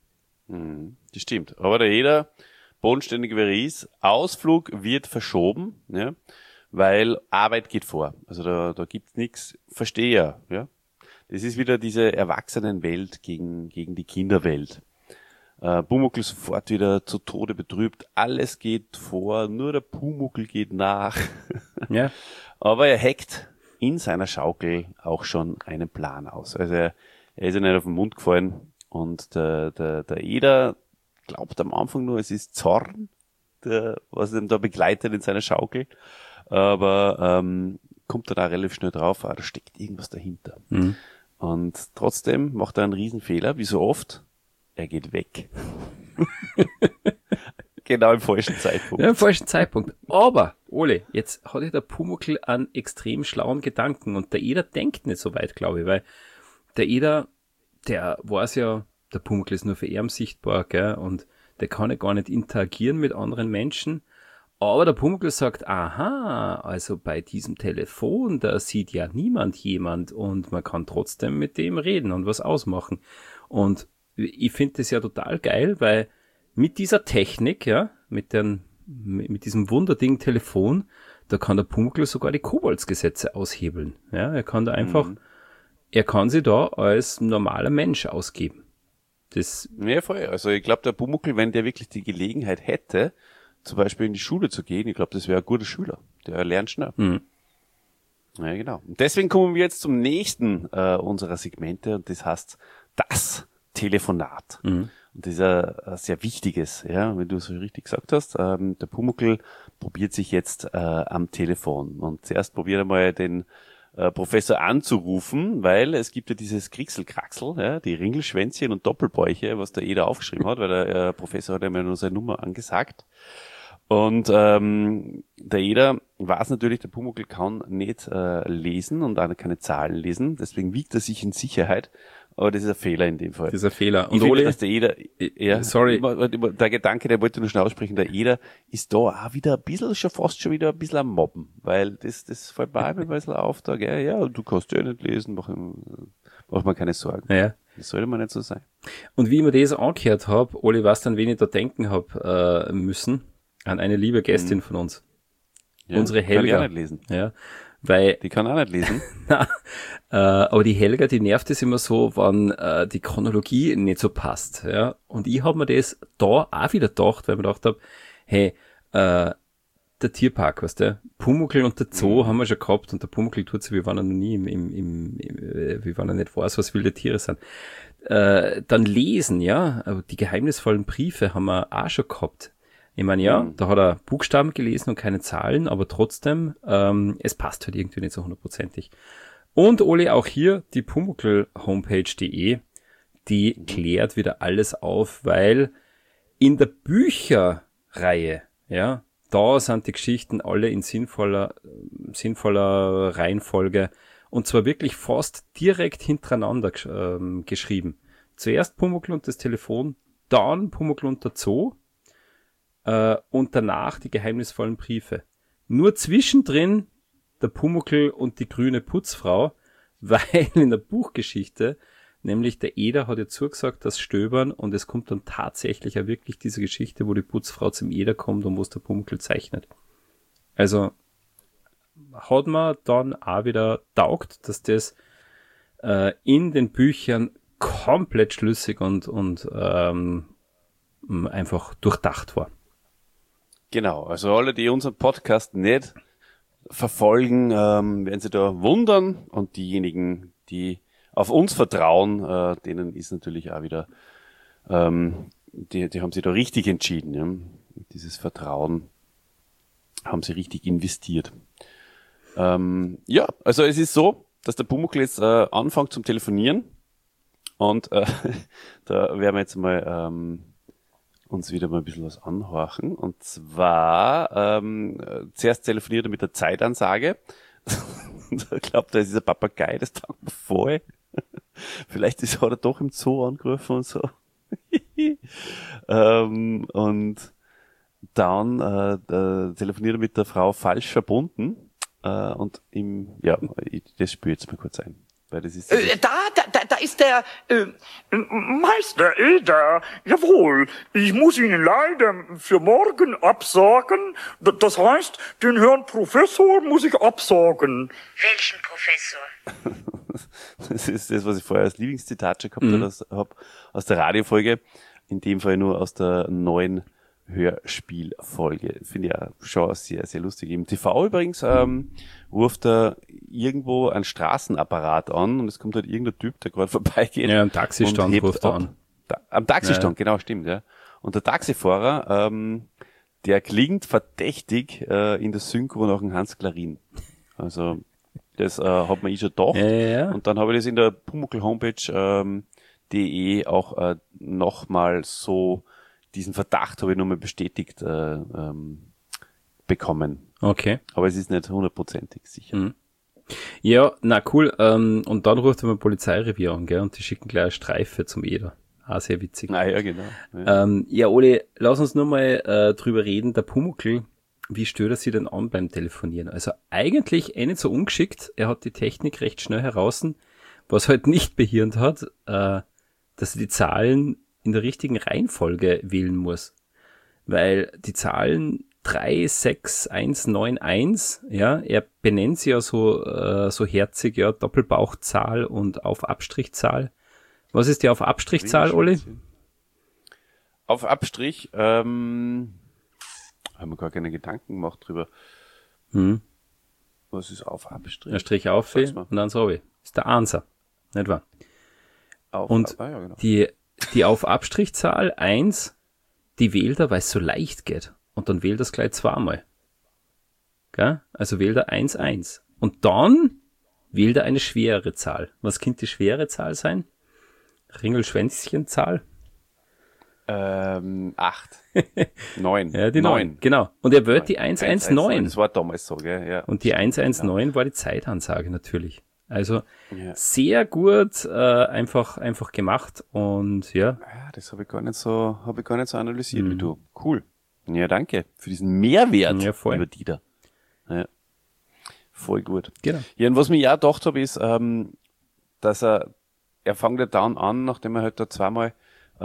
Das stimmt. Aber der Eder, bodenständig wie er ist, Ausflug wird verschoben, ja, weil Arbeit geht vor. Also da gibt's nichts. Verstehe ja. Das ist wieder diese Erwachsenenwelt gegen die Kinderwelt. Pumuckl sofort wieder zu Tode betrübt. Alles geht vor, nur der Pumuckl geht nach. Ja. Aber er hackt in seiner Schaukel auch schon einen Plan aus. Also er ist ja nicht auf den Mund gefallen und der Eder glaubt am Anfang nur, es ist Zorn, was ihn da begleitet in seiner Schaukel. Aber kommt dann auch relativ schnell drauf, da steckt irgendwas dahinter. Und trotzdem macht er einen Riesenfehler, wie so oft. Er geht weg. Genau im falschen Zeitpunkt. Ja, im falschen Zeitpunkt. Aber, Ole, jetzt hat ja der Pumuckl einen extrem schlauen Gedanken und der Eder denkt nicht so weit, glaube ich, weil der Eder, der weiß ja, der Pumuckl ist nur für ihn sichtbar, gell, und der kann ja gar nicht interagieren mit anderen Menschen. Aber der Pumuckl sagt, aha, also bei diesem Telefon, da sieht ja niemand jemand und man kann trotzdem mit dem reden und was ausmachen. Und ich finde das ja total geil, weil mit dieser Technik, ja, mit diesem Wunderding Telefon, da kann der Pumuckl sogar die Koboldsgesetze aushebeln. Ja, er kann da einfach, er kann sie da als normaler Mensch ausgeben. Das, ja, voll. Also ich glaube, der Pumuckl, wenn der wirklich die Gelegenheit hätte, zum Beispiel in die Schule zu gehen, ich glaube, das wäre ein guter Schüler. Der lernt schnell. Ja, genau. Und deswegen kommen wir jetzt zum nächsten unserer Segmente und das heißt das Telefonat. Und das ist ein sehr wichtiges, ja, wenn du es so richtig gesagt hast. Der Pumuckl probiert sich jetzt am Telefon. Und zuerst probiert er mal den Professor anzurufen, weil es gibt ja dieses Kriegsel-Kraxel, ja, die Ringelschwänzchen und Doppelbäuche, was der Eder aufgeschrieben hat, weil der Professor hat ja nur seine Nummer angesagt. Und der Eder weiß natürlich, der Pumuckl kann nicht lesen und auch keine Zahlen lesen, deswegen wiegt er sich in Sicherheit. Aber das ist ein Fehler in dem Fall. Das ist ein Fehler. Und Ole, dass der Eder, sorry. Der Gedanke, der wollte nur schnell aussprechen, der Eder ist da auch wieder ein bisschen, fast schon wieder ein bisschen am Mobben, weil das fällt mir ein bisschen auf, da, gell, ja, du kannst ja nicht lesen, braucht man keine Sorgen. Ja. Das sollte man nicht so sein. Und wie ich mir das angehört habe, Ole, was dann, wen ich da denken habe müssen, an eine liebe Gästin von uns. Ja, unsere Helga. Kann ich auch nicht lesen. Ja, weil, die kann auch nicht lesen. aber die Helga, die nervt es immer so, wenn die Chronologie nicht so passt. Ja, und ich habe mir das da auch wieder gedacht, weil ich mir gedacht habe, hey, der Tierpark, weißt du, Pumuckl und der Zoo haben wir schon gehabt und der Pumuckl tut so, wie wenn er noch nie wie wenn er nicht weiß, was wilde Tiere sind. Dann lesen, ja, aber die geheimnisvollen Briefe haben wir auch schon gehabt. Ich meine, ja, da hat er Buchstaben gelesen und keine Zahlen, aber trotzdem, es passt halt irgendwie nicht so hundertprozentig. Und Ole, auch hier die Pumuckl-Homepage.de, die klärt wieder alles auf, weil in der Bücherreihe, ja, da sind die Geschichten alle in sinnvoller Reihenfolge und zwar wirklich fast direkt hintereinander geschrieben. Zuerst Pumuckl und das Telefon, dann Pumuckl und der Zoo, und danach die geheimnisvollen Briefe. Nur zwischendrin der Pumuckl und die grüne Putzfrau, weil in der Buchgeschichte, nämlich der Eder hat ja zugesagt, das Stöbern und es kommt dann tatsächlich auch wirklich diese Geschichte, wo die Putzfrau zum Eder kommt und wo es der Pumuckl zeichnet. Also hat man dann auch wieder taugt, dass das in den Büchern komplett schlüssig und einfach durchdacht war. Genau, also alle, die unseren Podcast nicht verfolgen, werden sich da wundern und diejenigen, die auf uns vertrauen, denen ist natürlich auch wieder, die haben sich da richtig entschieden. Ja? Dieses Vertrauen haben sie richtig investiert. Ja, also es ist so, dass der Pumuckl jetzt anfängt zum Telefonieren und da werden wir jetzt mal uns wieder mal ein bisschen was anhorchen. Und zwar, zuerst telefoniert er mit der Zeitansage. Da glaubt er, es ist ein Papagei, das taugt mir voll. Vielleicht hat er doch im Zoo angerufen und so. Und dann telefoniert er mit der Frau falsch verbunden. Und das spüre ich jetzt mal kurz ein. Weil das ist Da ist der, Meister Eder, jawohl, ich muss Ihnen leider für morgen absagen. Das heißt, den Herrn Professor muss ich absagen. Welchen Professor? Das ist das, was ich vorher als Lieblingszitat schon gehabt habe aus der Radiofolge. In dem Fall nur aus der neuen Hörspielfolge. Finde ich ja schon sehr, sehr lustig. Im TV übrigens ruft er irgendwo einen Straßenapparat an und es kommt halt irgendein Typ, der gerade vorbeigeht. Ja, am Taxistand ruft er an. Am Taxistand, genau, stimmt, ja. Und der Taxifahrer, der klingt verdächtig in der Synchro nach dem Hans Klarin. Also das hat man schon gedacht. Ja. Und dann habe ich das in der Pumuckl Homepage .de auch nochmal so diesen Verdacht habe ich nochmal bestätigt bekommen. Okay. Aber es ist nicht 100% sicher. Mhm. Ja, na cool. Und dann ruft er mal Polizeirevier an, gell? Und die schicken gleich eine Streife zum Eder. Ah, sehr witzig. Ah, ja, genau. Ja, Ole, lass uns nur mal drüber reden. Der Pumuckl, wie stört er sich denn an beim Telefonieren? Also eigentlich nicht so ungeschickt. Er hat die Technik recht schnell heraus. Was halt nicht behirnt hat, dass er die Zahlen in der richtigen Reihenfolge wählen muss. Weil die Zahlen 36191, ja, er benennt sie ja so herzig, ja, Doppelbauchzahl und auf Abstrichzahl. Was ist die auf Abstrichzahl, Olli? Auf Abstrich, haben wir gar keine Gedanken gemacht drüber. Was ist auf Abstrich? Der Strich auf und dann so wie. Ist der Einser, nicht wahr? Und ja, genau. die auf Abstrichzahl 1, die wählt er, weil es so leicht geht. Und dann wählt er es gleich zweimal. Gell? Also wählt er 1, 1. Und dann wählt er eine schwerere Zahl. Was könnte die schwere Zahl sein? Ringelschwänzchenzahl? 8. 9. Ja, die 9. Genau. Und er wählt die 119. Das war damals so, gell? Ja. Und die 119 war die Zeitansage natürlich. Also sehr gut einfach gemacht und ja. Ja, das habe ich gar nicht so analysiert wie du. Cool. Ja, danke für diesen Mehrwert, lieber Dieter. Ja. Voll gut. Genau. Ja, und was mir ja gedacht habe, ist, dass er fängt ja dann an, nachdem er halt da zweimal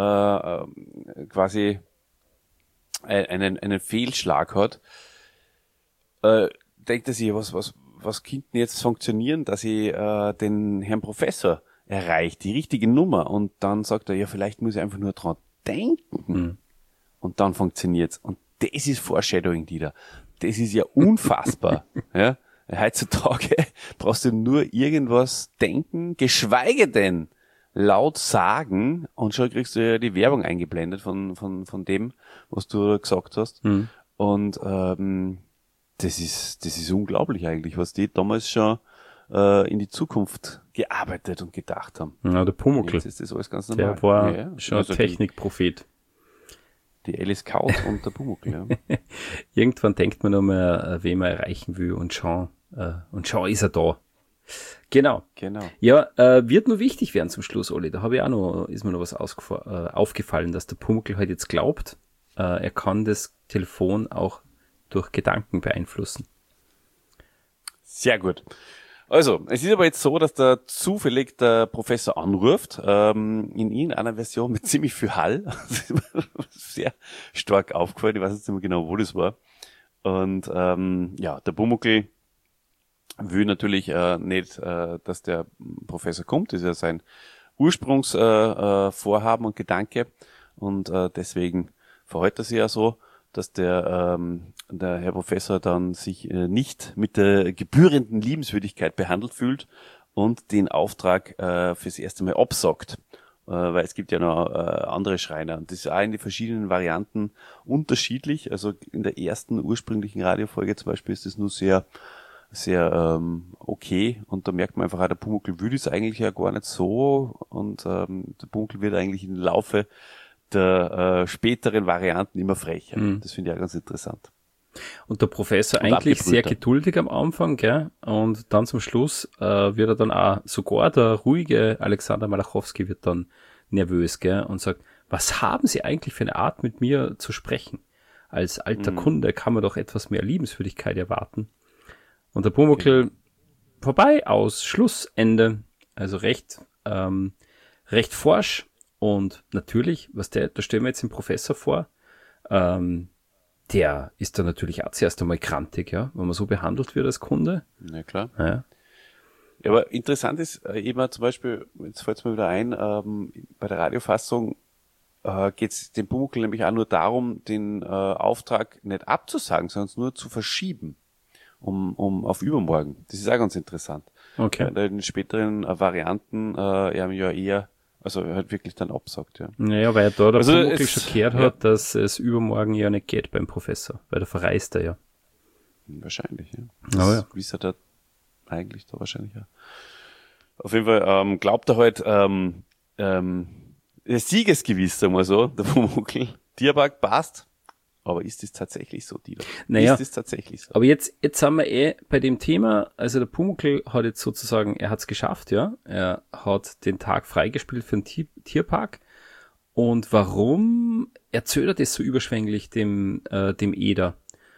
quasi einen Fehlschlag hat, denkt er sich, was könnte denn jetzt funktionieren, dass ich den Herrn Professor erreiche, die richtige Nummer, und dann sagt er, ja, vielleicht muss ich einfach nur dran denken. Und dann funktioniert's. Und das ist Foreshadowing, Dieter. Das ist ja unfassbar. Ja? Heutzutage brauchst du nur irgendwas denken, geschweige denn laut sagen, und schon kriegst du ja die Werbung eingeblendet von dem, was du gesagt hast. Und das ist unglaublich eigentlich, was die damals schon in die Zukunft gearbeitet und gedacht haben. Ja, der Pumuckl. Jetzt ist das alles ganz normal. Der war schon also Technikprophet. Die Alice Kaut und der Pumuckl, ja. Irgendwann denkt man nochmal, wen man erreichen will, und schon ist er da. Genau. Ja, wird nur wichtig werden zum Schluss, Olli. Da ist mir noch was aufgefallen, dass der Pumuckl halt jetzt glaubt, er kann das Telefon auch durch Gedanken beeinflussen. Sehr gut. Also, es ist aber jetzt so, dass da zufällig der Professor anruft, in irgendeiner Version mit ziemlich viel Hall. Das ist mir sehr stark aufgefallen. Ich weiß jetzt nicht mehr genau, wo das war. Und der Pumuckl will natürlich nicht, dass der Professor kommt. Das ist ja sein Ursprungsvorhaben und Gedanke. Und deswegen verhält er sich ja so, dass der Herr Professor dann sich nicht mit der gebührenden Liebenswürdigkeit behandelt fühlt und den Auftrag fürs erste Mal absagt. Weil es gibt ja noch andere Schreiner. Und das ist auch in den verschiedenen Varianten unterschiedlich. Also in der ersten ursprünglichen Radiofolge zum Beispiel ist das nur sehr okay. Und da merkt man einfach, der Pumuckl will das eigentlich ja gar nicht so. Und der Pumuckl wird eigentlich im Laufe der späteren Varianten immer frecher. Das finde ich auch ganz interessant. Und der Professor eigentlich sehr geduldig am Anfang, gell? Und dann zum Schluss wird er dann auch, sogar der ruhige Alexander Malachowski wird dann nervös, gell? Und sagt, was haben Sie eigentlich für eine Art, mit mir zu sprechen? Als alter Kunde kann man doch etwas mehr Liebenswürdigkeit erwarten. Und der Pumuckl, vorbei, aus, Schluss, Ende. Also recht forsch. Und natürlich, da stellen wir jetzt den Professor vor, der ist dann natürlich auch zuerst einmal krantig, ja, wenn man so behandelt wird als Kunde. Ja, klar. Ja. Ja, aber interessant ist eben zum Beispiel, jetzt fällt es mir wieder ein, bei der Radiofassung geht es dem Pumuckl nämlich auch nur darum, den Auftrag nicht abzusagen, sondern nur zu verschieben, um auf übermorgen. Das ist auch ganz interessant. Okay. In den späteren Varianten ja eher, also halt wirklich dann absagt, ja. Naja, weil da der Pumuckl schon gehört hat, dass es übermorgen ja nicht geht beim Professor, weil da verreist er ja. Wahrscheinlich, ja. Das wisst ihr da eigentlich da wahrscheinlich, ja. Auf jeden Fall glaubt er halt Siegesgewiss, sagen wir so, der Pumuckl, Tierpark passt. Aber ist es tatsächlich so, Dieter? Naja, ist es tatsächlich so? Aber jetzt sind wir bei dem Thema, also der Pumuckl hat jetzt sozusagen, er hat es geschafft, ja. Er hat den Tag freigespielt für den Tierpark. Und warum erzählt er das so überschwänglich dem Eder?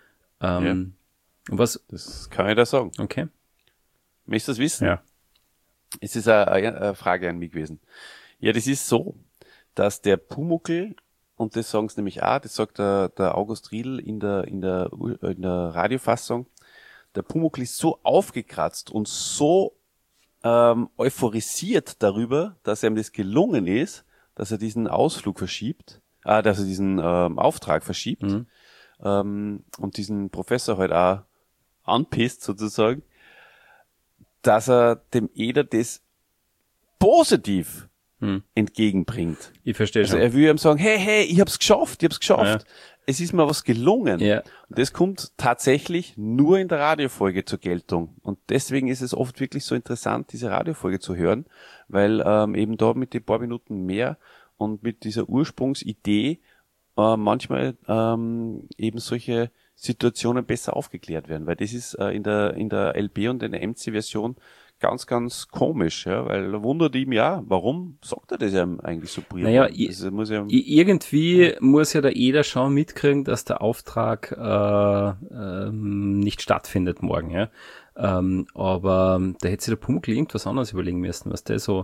Was? Das kann ich da sagen. Okay. Möchtest du das wissen? Ja. Es ist eine Frage an mich gewesen. Ja, das ist so, dass der Pumuckl, und das sagen sie nämlich auch, das sagt der August Riedl in der Radiofassung, der Pumuckl ist so aufgekratzt und so euphorisiert darüber, dass ihm das gelungen ist, dass er diesen Ausflug verschiebt, dass er diesen Auftrag verschiebt und diesen Professor halt auch anpisst sozusagen, dass er dem Eder das positiv entgegenbringt. Ich verstehe also schon. Er will ihm sagen, hey, ich hab's geschafft. Ja. Es ist mir was gelungen. Ja. Und das kommt tatsächlich nur in der Radiofolge zur Geltung. Und deswegen ist es oft wirklich so interessant, diese Radiofolge zu hören, weil eben da mit den paar Minuten mehr und mit dieser Ursprungsidee manchmal eben solche Situationen besser aufgeklärt werden, weil das ist in der LP und in der MC-Version ganz, ganz komisch, ja, weil da wundert ihm ja, warum sagt er das ja eigentlich so prima? Naja, irgendwie muss ja der Eder schon mitkriegen, dass der Auftrag nicht stattfindet morgen, ja. Aber da hätte sich der Pumuckl irgendwas anderes überlegen müssen, was der so,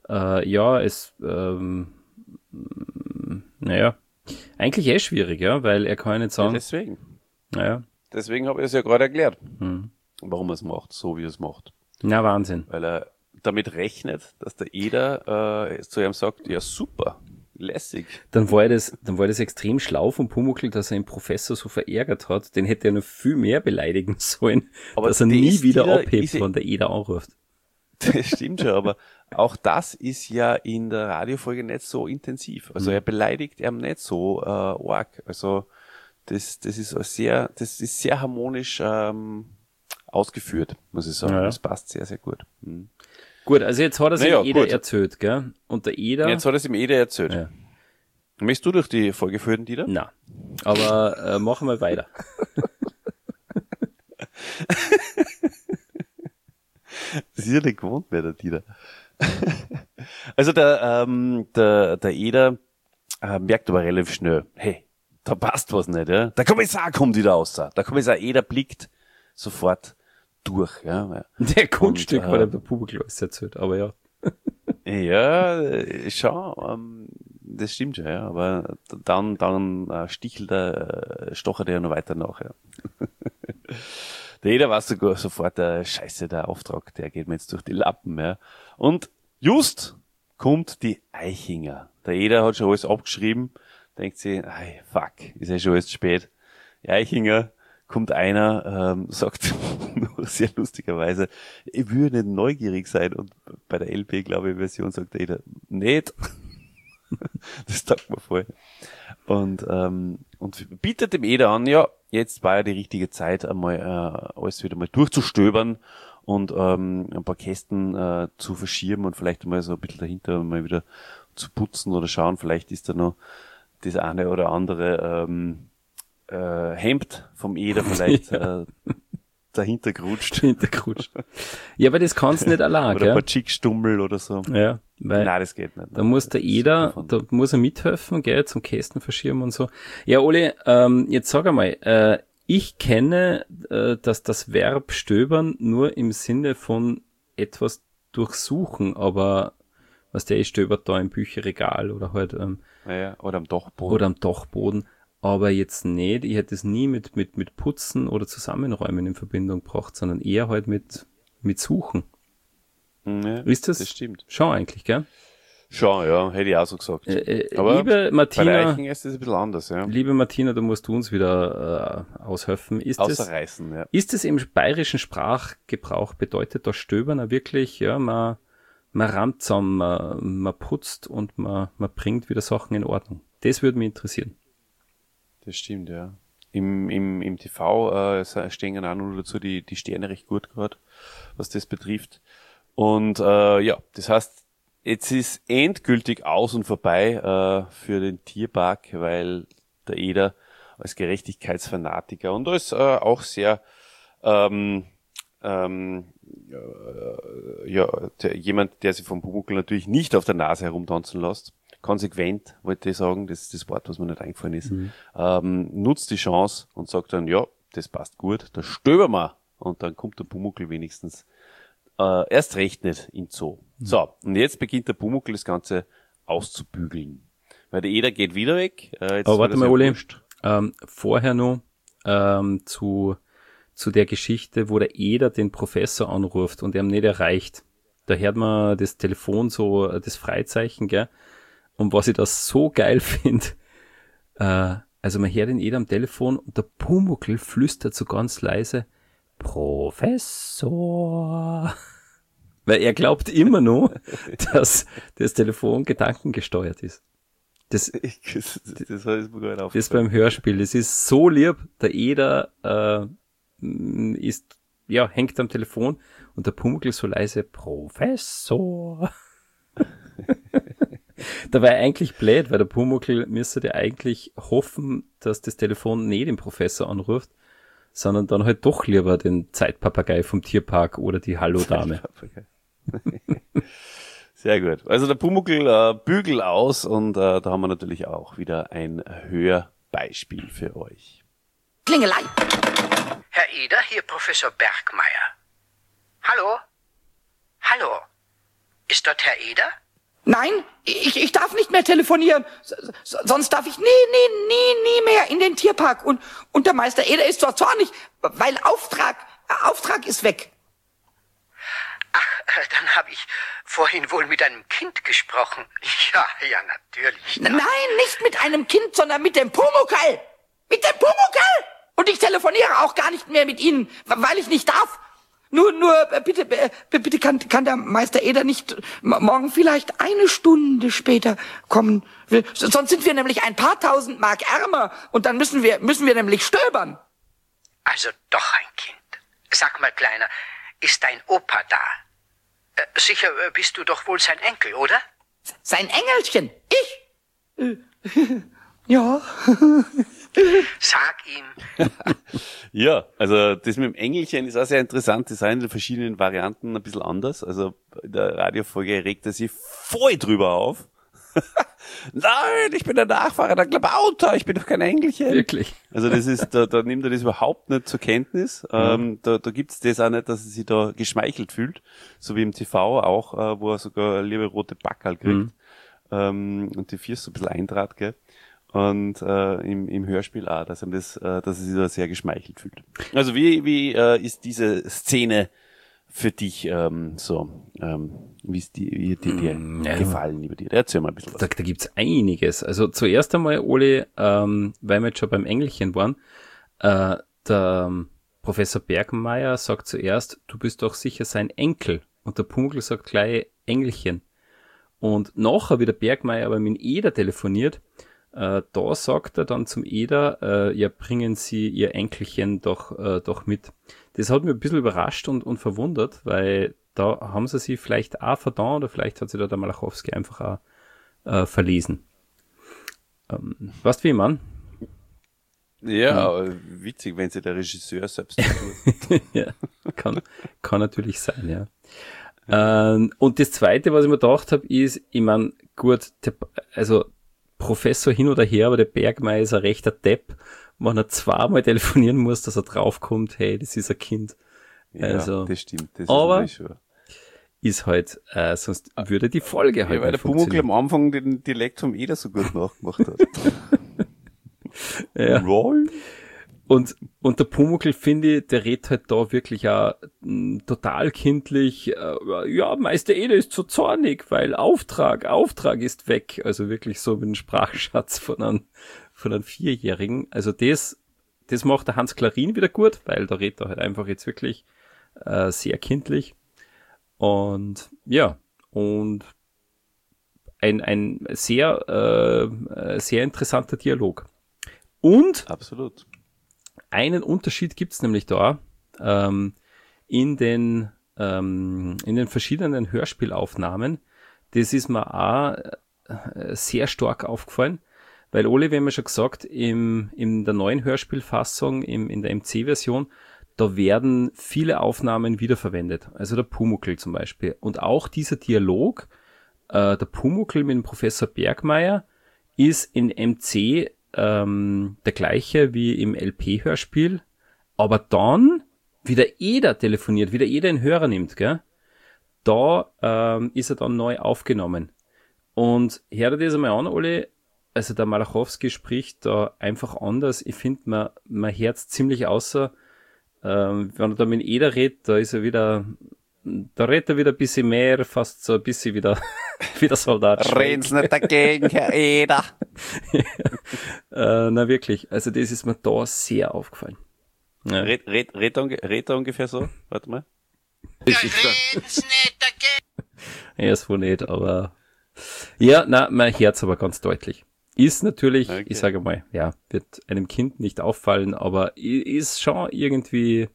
eigentlich schwierig, ja, weil er kann ja nicht sagen. Ja, deswegen. Naja. Deswegen habe ich es ja gerade erklärt, warum er es macht, so wie er es macht. Na, Wahnsinn. Weil er damit rechnet, dass der Eder zu ihm sagt, ja super, lässig. Dann war das extrem schlau von Pumuckl, dass er den Professor so verärgert hat. Den hätte er noch viel mehr beleidigen sollen, aber dass er nie wieder abhebt, wenn der Eder anruft. Das stimmt schon, aber auch das ist ja in der Radiofolge nicht so intensiv. Also er beleidigt ihm nicht so arg. Also das ist sehr harmonisch ausgeführt, muss ich sagen. Ja. Das passt sehr, sehr gut. Gut, also jetzt hat er es dem Eder erzählt, gell? Und der Eder... Jetzt hat er es dem Eder erzählt. Ja. Möchtest du durch die Folge führen, Dieter? Nein, aber machen wir weiter. Das ist ja nicht gewohnt mehr, der Dieter. Also der Eder merkt aber relativ schnell, hey, da passt was nicht, ja. Der Kommissar kommt wieder raus. Der Kommissar Eder blickt sofort durch, ja. Der Kunststück war der Pumuckl erzählt, aber ja. Ja, schon, das stimmt schon, ja, aber dann stochert er ja noch weiter nach, ja. Der Eder weiß sogar sofort, Scheiße, der Auftrag, der geht mir jetzt durch die Lappen, ja. Und just kommt die Eichinger. Der Eder hat schon alles abgeschrieben, denkt sich, fuck, ist ja schon alles spät. Die Eichinger, kommt einer, sagt nur sehr lustigerweise, ich würde nicht neugierig sein, und bei der LP, glaube ich, Version sagt der Eder, nicht. Das taugt mir voll. Und bietet dem Eder an, ja, jetzt war ja die richtige Zeit, einmal alles wieder mal durchzustöbern und ein paar Kästen zu verschieben und vielleicht mal so ein bisschen dahinter mal wieder zu putzen oder schauen, vielleicht ist da noch das eine oder andere Hemd vom Eder vielleicht dahinter gerutscht. Ja, aber das kannst du nicht allein, oder ein paar Chickstummel oder so. Ja, weil nein, das geht nicht. Da muss der Eder, da muss er mithelfen, gell, zum Kästen verschieben und so. Ja, Oli, jetzt sag einmal, ich kenne das Verb stöbern nur im Sinne von etwas durchsuchen, aber was der stöbert da im Bücherregal oder halt oder am Dachboden. Aber jetzt nicht, ich hätte es nie mit Putzen oder Zusammenräumen in Verbindung gebracht, sondern eher halt mit Suchen. Ja, ist das stimmt. Schon eigentlich, gell? Schon, ja, hätte ich auch so gesagt. Aber liebe Martina, bei der Eichinger ist das ein bisschen anders, ja. Liebe Martina, da musst du uns wieder aushelfen. Ausreißen, ja. Ist es im bayerischen Sprachgebrauch, bedeutet das Stöbern auch wirklich, ja, man rammt zusammen, man putzt und man bringt wieder Sachen in Ordnung? Das würde mich interessieren. Das stimmt, ja. Im TV stehen auch nur dazu die Sterne recht gut gerade, was das betrifft. Und ja, das heißt, jetzt ist endgültig aus und vorbei für den Tierpark, weil der Eder als Gerechtigkeitsfanatiker und als auch sehr jemand, der sich vom Pumuckl natürlich nicht auf der Nase herumtanzen lässt. Konsequent, wollte ich sagen, das ist das Wort, was mir nicht eingefallen ist. Nutzt die Chance und sagt dann, ja, das passt gut, da stöbern wir. Und dann kommt der Pumuckl wenigstens erst recht nicht in den Zoo. So, und jetzt beginnt der Pumuckl das Ganze auszubügeln. Weil der Eder geht wieder weg. Aber warte mal, Uli, vorher noch zu der Geschichte, wo der Eder den Professor anruft und er ihn nicht erreicht. Da hört man das Telefon so, das Freizeichen, gell? Und was ich da so geil finde, also man hört den Eder am Telefon und der Pumuckl flüstert so ganz leise, Professor. Weil er glaubt immer noch, dass das Telefon gedankengesteuert ist. Das beim Hörspiel. Das ist so lieb. Der Eder hängt am Telefon und der Pumuckl so leise, Professor. Da war er eigentlich blöd, weil der Pumuckl müsste ja eigentlich hoffen, dass das Telefon nicht den Professor anruft, sondern dann halt doch lieber den Zeitpapagei vom Tierpark oder die Hallo-Dame. Sehr gut. Also der Pumuckl bügelt aus und da haben wir natürlich auch wieder ein Hörbeispiel für euch. Klingelei. Herr Eder, hier Professor Bergmeier. Hallo? Hallo? Ist dort Herr Eder? Nein, ich darf nicht mehr telefonieren. Sonst darf ich nie mehr in den Tierpark. Und der Meister Eder ist zwar zornig, weil Auftrag ist weg. Ach, dann habe ich vorhin wohl mit einem Kind gesprochen. Ja, natürlich. Nein, nicht mit einem Kind, sondern mit dem Pumuckl. Mit dem Pumuckl! Und ich telefoniere auch gar nicht mehr mit Ihnen, weil ich nicht darf. Nur, bitte kann der Meister Eder nicht morgen vielleicht eine Stunde später kommen. Sonst sind wir nämlich ein paar tausend Mark ärmer und dann müssen wir nämlich stöbern. Also doch ein Kind. Sag mal, Kleiner, ist dein Opa da? Sicher bist du doch wohl sein Enkel, oder? Sein Engelchen? Ich? Ja. Sag ihm. Ja, also das mit dem Engelchen ist auch sehr interessant. Das sind in den verschiedenen Varianten ein bisschen anders. Also in der Radiofolge regt er sich voll drüber auf. Nein, ich bin der Nachfahre der Klabauter, ich bin doch kein Engelchen. Wirklich? Also das ist, da nimmt er das überhaupt nicht zur Kenntnis. Da gibt's das auch nicht, dass er sich da geschmeichelt fühlt. So wie im TV auch, wo er sogar eine liebe rote Backerl kriegt. Und die Füße so ein bisschen eintrat, gell. Und im Hörspiel auch, dass er sich da sehr geschmeichelt fühlt. Also wie ist diese Szene für dich wie ist dir gefallen, lieber dir? Erzähl mal ein bisschen was. Da gibt's einiges. Also zuerst einmal, Oli, weil wir jetzt schon beim Engelchen waren, der Professor Bergmeier sagt zuerst, du bist doch sicher sein Enkel. Und der Pumuckl sagt gleich Engelchen. Und nachher, wie der Bergmeier aber mit dem Eder telefoniert, da sagt er dann zum Eder, ja, bringen Sie Ihr Enkelchen doch mit. Das hat mich ein bisschen überrascht und verwundert, weil da haben sie sich vielleicht auch verdammt oder vielleicht hat sich da der Malachowski einfach auch verlesen. Weißt du, wie ich meine? Ja, witzig, wenn sich der Regisseur selbst tut. Ja, kann natürlich sein, ja. Und das Zweite, was ich mir gedacht habe, ist, ich meine, gut, also Professor hin oder her, aber der Bergmeier ist ein rechter Depp, wenn er zweimal telefonieren muss, dass er draufkommt, hey, das ist ein Kind. Also, ja, das stimmt. Das aber ist schon. Ist halt, sonst würde die Folge halt weil der Pumuckl am Anfang den Dialekt vom Eder so gut nachgemacht hat. Ja. Und der Pumuckl, finde ich, der redet halt da wirklich auch total kindlich, ja, Meister Eder ist so zornig, weil Auftrag ist weg. Also wirklich so mit einem Sprachschatz von einem 4-Jährigen. Also das macht der Hans Klarin wieder gut, weil da redet er halt einfach jetzt wirklich sehr kindlich. Und ja, und ein sehr interessanter Dialog. Und absolut. Einen Unterschied gibt's nämlich da in den verschiedenen Hörspielaufnahmen. Das ist mir auch sehr stark aufgefallen, Weil Oli, wir haben ja schon gesagt, in der neuen Hörspielfassung, in der MC-Version, da werden viele Aufnahmen wiederverwendet. Also der Pumuckl zum Beispiel. Und auch dieser Dialog, der Pumuckl mit dem Professor Bergmeier, ist in MC der gleiche wie im LP-Hörspiel, aber dann, wie der Eder telefoniert, wie der Eder den Hörer nimmt, gell? Da ist er dann neu aufgenommen. Und hör dir das einmal an, Oli, also der Malachowski spricht da einfach anders. Ich finde, man hört ziemlich außer, wenn er da mit Eder redet, da redet er wieder ein bisschen mehr, fast so ein bisschen wieder wie der Soldat. Reden Sie nicht dagegen, Herr Eder. Na wirklich, also das ist mir da sehr aufgefallen. Ja. Red er ungefähr so? Warte mal. Er ist wohl nicht, aber ja, man hört's aber ganz deutlich. Ist natürlich, okay. Ich sage mal, ja, wird einem Kind nicht auffallen, aber ist schon irgendwie,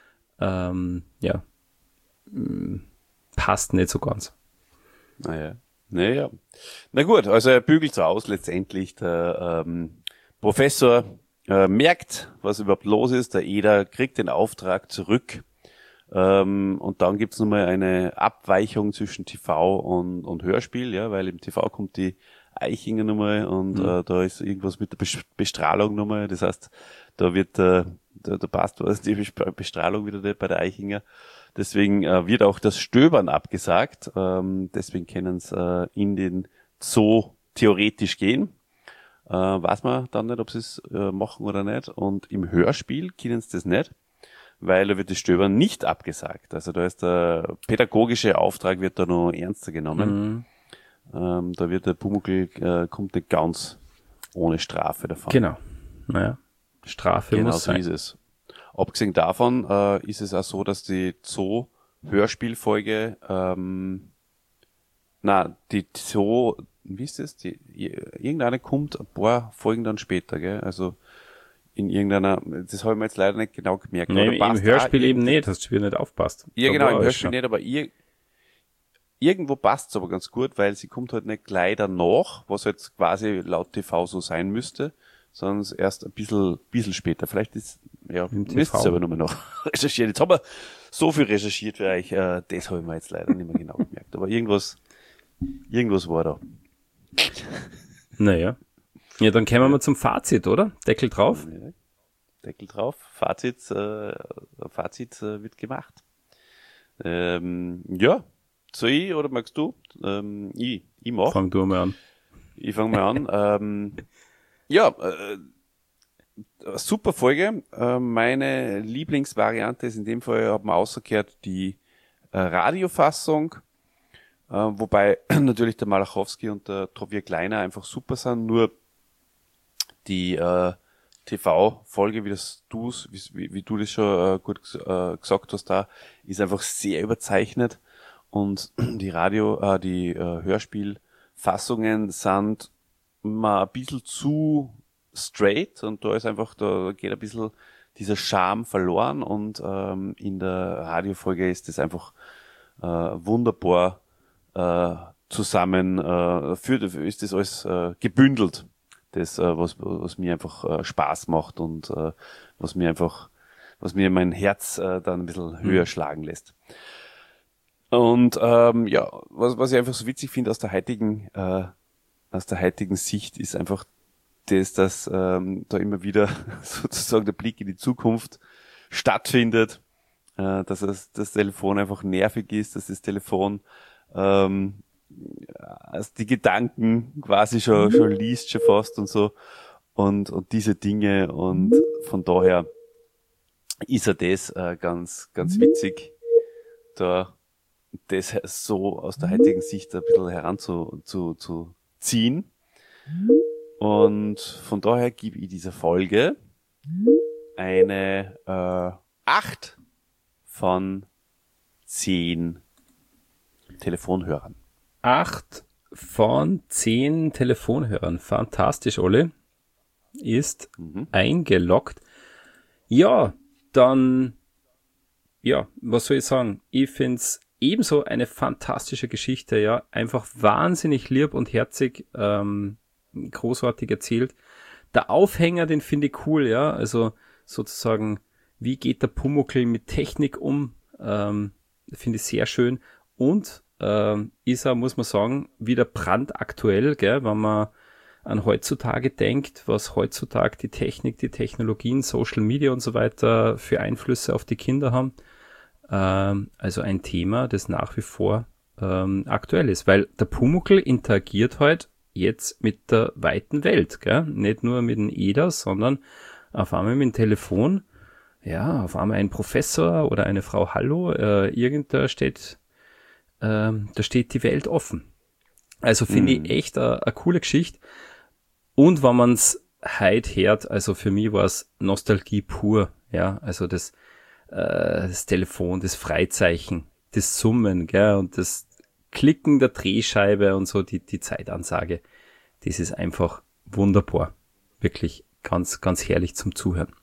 passt nicht so ganz. Naja. Na gut, also er bügelt so aus letztendlich. Der Professor merkt, was überhaupt los ist. Der Eder kriegt den Auftrag zurück. Und dann gibt's nochmal eine Abweichung zwischen TV und Hörspiel, ja, weil im TV kommt die Eichinger nochmal und da ist irgendwas mit der Bestrahlung nochmal. Das heißt, da wird da passt was, die Bestrahlung wieder nicht bei der Eichinger. Deswegen wird auch das Stöbern abgesagt. Deswegen können sie in den Zoo theoretisch gehen. Weiß man dann nicht, ob sie es machen oder nicht. Und im Hörspiel können sie das nicht, weil da wird das Stöbern nicht abgesagt. Also da ist der pädagogische Auftrag wird da noch ernster genommen. Da wird der Pumuckl kommt nicht ganz ohne Strafe davon. Genau. Naja, Strafe genau muss sein. Genau so ist es. Abgesehen davon ist es auch so, dass die Zoo-Hörspielfolge, wie ist das? Irgendeine kommt ein paar Folgen dann später, gell? Also in irgendeiner, das habe ich mir jetzt leider nicht genau gemerkt. Nee, im Hörspiel eben nicht, hast du wieder nicht aufpasst. Ja, genau, im Hörspiel nicht, aber irgendwo passt es aber ganz gut, weil sie kommt halt nicht gleich danach, was jetzt quasi laut TV so sein müsste, sondern erst ein bisschen später. Vielleicht ist, ja, müsst ihr aber nochmal noch recherchieren. Jetzt haben wir so viel recherchiert für euch, das habe ich mir jetzt leider nicht mehr genau gemerkt. Aber irgendwas war da. Naja. Ja, dann kommen wir zum Fazit, oder? Deckel drauf. Ja, Deckel drauf. Fazit wird gemacht. Ja. Soll ich oder magst du? Ich mach. Fang du mal an. Ich fange mal an. Super Folge. Meine Lieblingsvariante ist in dem Fall, hat man ausgekehrt, die Radiofassung. Wobei natürlich der Malachowski und der Tobias Kleiner einfach super sind. Nur die TV-Folge, wie du das schon gut gesagt hast, da ist einfach sehr überzeichnet. Und die Hörspielfassungen sind mal ein bisschen zu straight und da geht ein bisschen dieser Charme verloren und in der Radiofolge ist das einfach wunderbar zusammen ist das alles gebündelt, das was mir einfach Spaß macht und was mir mein Herz dann ein bisschen höher schlagen lässt. Und was ich einfach so witzig finde aus der heutigen Sicht ist einfach dass da immer wieder sozusagen der Blick in die Zukunft stattfindet, dass das Telefon einfach nervig ist, dass das Telefon also die Gedanken quasi schon liest schon fast und so und diese Dinge und von daher ist das ganz ganz witzig, da das so aus der heutigen Sicht ein bisschen heranzuziehen. Und von daher gebe ich dieser Folge eine 8 von 10 Telefonhörern. 8 von 10 Telefonhörern. Fantastisch, Olli. Ist eingeloggt. Ja, dann, ja, was soll ich sagen? Ich find's ebenso eine fantastische Geschichte, ja. Einfach wahnsinnig lieb und herzig großartig erzählt. Der Aufhänger, den finde ich cool, ja, also sozusagen, wie geht der Pumuckl mit Technik um, finde ich sehr schön und ist auch, muss man sagen, wieder brandaktuell, gell, wenn man an heutzutage denkt, was heutzutage die Technik, die Technologien, Social Media und so weiter für Einflüsse auf die Kinder haben. Also ein Thema, das nach wie vor aktuell ist, weil der Pumuckl interagiert halt jetzt mit der weiten Welt, gell? Nicht nur mit dem Eder, sondern auf einmal mit dem Telefon, ja, auf einmal ein Professor oder eine Frau Hallo, da steht die Welt offen. Also finde ich echt eine coole Geschichte. Und wenn man es heute hört, also für mich war es Nostalgie pur, ja, also das Telefon, das Freizeichen, das Summen, gell, und das Klicken der Drehscheibe und so, die Zeitansage, das ist einfach wunderbar. Wirklich ganz, ganz herrlich zum Zuhören.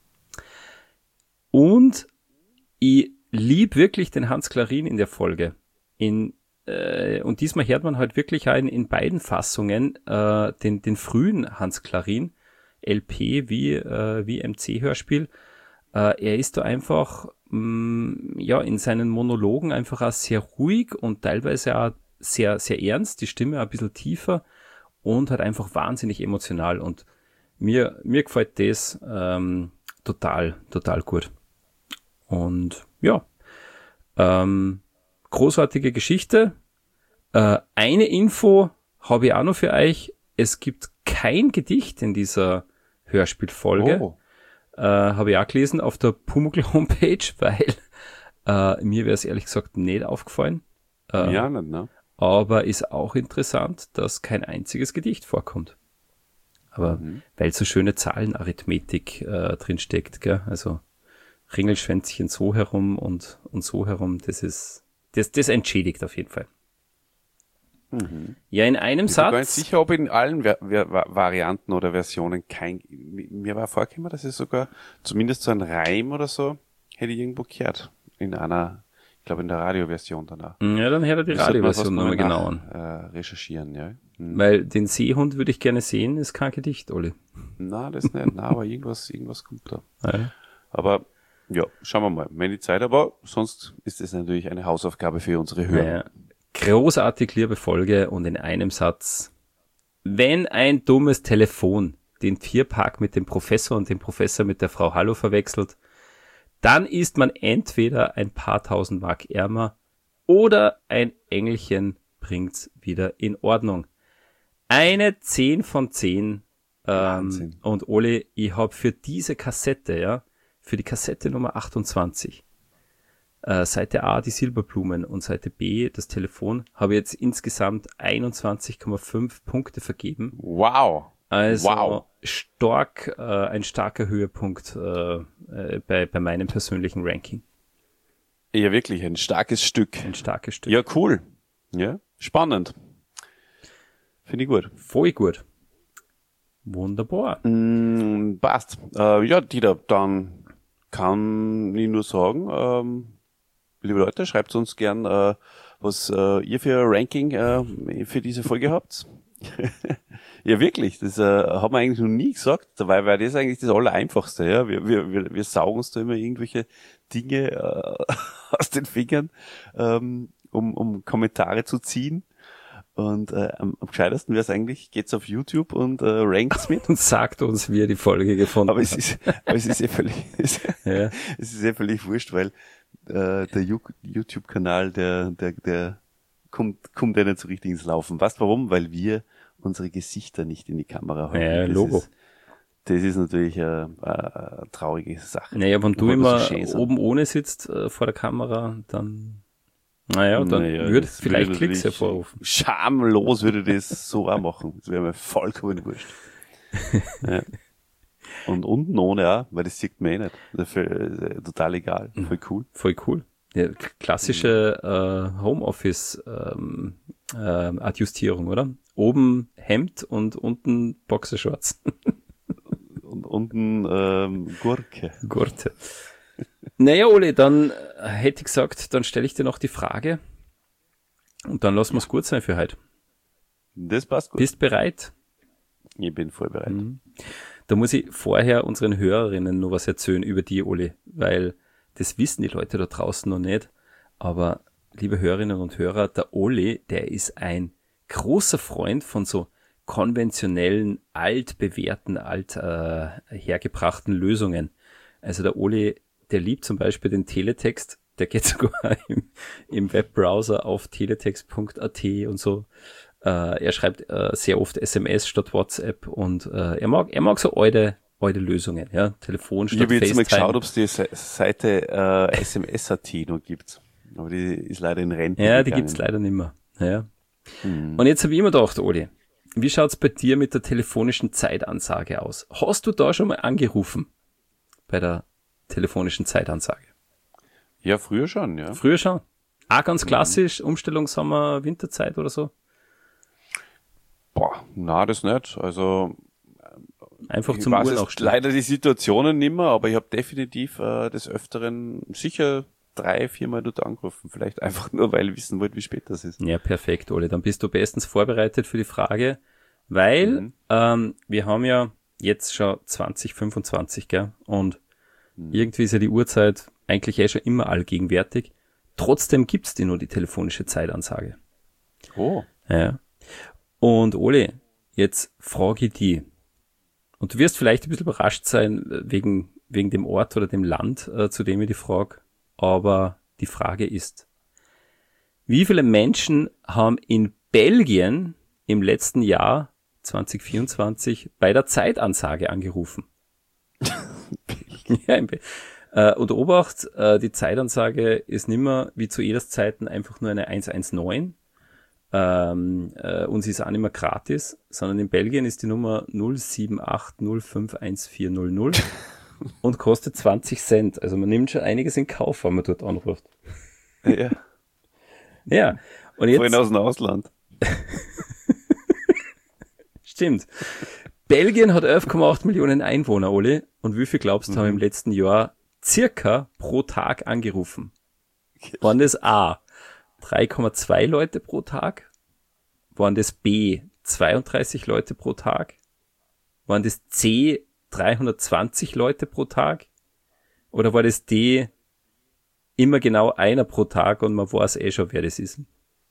Und ich lieb wirklich den Hans Klarin in der Folge. Und diesmal hört man halt wirklich in beiden Fassungen den frühen Hans Klarin, LP wie MC-Hörspiel. Er ist da einfach in seinen Monologen einfach auch sehr ruhig und teilweise auch sehr, sehr ernst, die Stimme ein bisschen tiefer und halt einfach wahnsinnig emotional. Und mir gefällt das total, total gut. Und ja, großartige Geschichte. Eine Info habe ich auch noch für euch. Es gibt kein Gedicht in dieser Hörspielfolge. Oh. Habe ich auch gelesen auf der Pumuckl-Homepage, weil mir wäre es ehrlich gesagt nicht aufgefallen. Ja, nicht, ne? Aber ist auch interessant, dass kein einziges Gedicht vorkommt. Aber weil so schöne Zahlenarithmetik drin steckt, gell? Also Ringelschwänzchen so herum und so herum, das entschädigt auf jeden Fall. Ja, in einem Ich bin Satz. gar nicht sicher, ob in allen Varianten oder Versionen mir war vorgekommen, dass es sogar zumindest so ein Reim oder so hätte ich irgendwo gehört. Ich glaube in der Radioversion danach. Ja, dann hätte die Radioversion nochmal genauer recherchieren, ja. Weil den Seehund würde ich gerne sehen, ist kein Gedicht, Olli. Na, das nicht, aber irgendwas kommt da. Ja. Aber ja, schauen wir mal, wenn die Zeit, aber sonst ist es natürlich eine Hausaufgabe für unsere Hörer. Ja. Großartig liebe Folge und in einem Satz. Wenn ein dummes Telefon den Tierpark mit dem Professor und den Professor mit der Frau Hallo verwechselt, dann ist man entweder ein paar tausend Mark ärmer oder ein Engelchen bringt's wieder in Ordnung. Eine 10 von 10. Und Ole, ich habe für diese Kassette, für die Kassette Nummer 28, Seite A die Silberblumen und Seite B das Telefon, habe jetzt insgesamt 21,5 Punkte vergeben. Wow. Also stark, ein starker Höhepunkt bei meinem persönlichen Ranking. Ja, wirklich, ein starkes Stück. Ein starkes Stück. Ja, cool. Ja, spannend. Finde ich gut. Voll gut. Wunderbar. Passt. Ja, Dieter, dann kann ich nur sagen, liebe Leute, schreibt uns gern, was ihr für ein Ranking für diese Folge habt. Ja, wirklich, das haben wir eigentlich noch nie gesagt, weil das ist eigentlich das Allereinfachste. Ja? Wir saugen uns da immer irgendwelche Dinge aus den Fingern, um Kommentare zu ziehen. Und am gescheitesten wäre es eigentlich, geht's auf YouTube und rankt's mit. Und sagt uns, wie ihr die Folge gefunden habt. Aber es ist ja völlig, es ist ja völlig wurscht, weil der YouTube-Kanal, der kommt ja nicht so richtig ins Laufen. Weißt du warum? Weil wir unsere Gesichter nicht in die Kamera halten. Ja, Logo. Das ist natürlich eine traurige Sache. Naja, wenn du immer oben ohne sitzt vor der Kamera, dann würde vielleicht Klicks hervorrufen. Schamlos würde das so auch machen. Das wäre mir vollkommen wurscht. Ja. Und unten ohne auch, weil das sieht man eh nicht. Das ist total egal. Voll cool. Voll cool. Ja, klassische Homeoffice Adjustierung, oder? Oben Hemd und unten Boxershorts. Und unten Gurke. Gurte. Naja, Oli, dann hätte ich gesagt, dann stelle ich dir noch die Frage und dann lassen wir es gut sein für heute. Das passt gut. Bist bereit? Ich bin vorbereitet. Da muss ich vorher unseren Hörerinnen noch was erzählen über die, Oli, weil das wissen die Leute da draußen noch nicht. Aber, liebe Hörerinnen und Hörer, der Oli, der ist ein großer Freund von so konventionellen, altbewährten, hergebrachten Lösungen. Also der Oli, der liebt zum Beispiel den Teletext, der geht sogar im Webbrowser auf teletext.at und so. Er schreibt sehr oft SMS statt WhatsApp und er mag so alte Lösungen, ja, Telefon statt FaceTime. Ich habe jetzt mal geschaut, ob es die Seite SMS.at noch gibt, aber die ist leider in Rente Ja, die gegangen. gibt's leider nicht mehr. Ja. Und jetzt habe ich immer gedacht, Oli, wie schaut's bei dir mit der telefonischen Zeitansage aus? Hast du da schon mal angerufen bei der telefonischen Zeitansage? Ja, früher schon, ja. Früher schon. Auch ganz klassisch, Umstellung Sommer, Winterzeit oder so? Boah, na, das nicht. Also einfach ich zum weiß Uhr jetzt nachstellen. leider die Situationen nicht mehr, aber ich habe definitiv des Öfteren sicher 3-4 Mal dort angerufen. Vielleicht einfach nur, weil ich wissen wollte, wie spät das ist. Ja, perfekt, Oli. Dann bist du bestens vorbereitet für die Frage, weil wir haben ja jetzt schon 2025, gell? Und irgendwie ist ja die Uhrzeit eigentlich schon immer allgegenwärtig. Trotzdem gibt's die nur, die telefonische Zeitansage. Oh. Ja. Und Oli, jetzt frage ich die. Und du wirst vielleicht ein bisschen überrascht sein wegen dem Ort oder dem Land, zu dem ich die frage. Aber die Frage ist, wie viele Menschen haben in Belgien im letzten Jahr 2024 bei der Zeitansage angerufen? Ja, und Obacht, die Zeitansage ist nicht mehr wie zu jeder Zeiten einfach nur eine 119. Und sie ist auch nicht mehr gratis, sondern in Belgien ist die Nummer 078051400 und kostet 20 Cent. Also man nimmt schon einiges in Kauf, wenn man dort anruft. Ja. Ja. Und jetzt, vorhin aus dem Ausland. Stimmt. Belgien hat 11,8 Millionen Einwohner, Oli. Und wie viel glaubst du, haben im letzten Jahr circa pro Tag angerufen? Waren das A, 3,2 Leute pro Tag? Waren das B, 32 Leute pro Tag? Waren das C, 320 Leute pro Tag? Oder war das D, immer genau einer pro Tag und man weiß eh schon, wer das ist?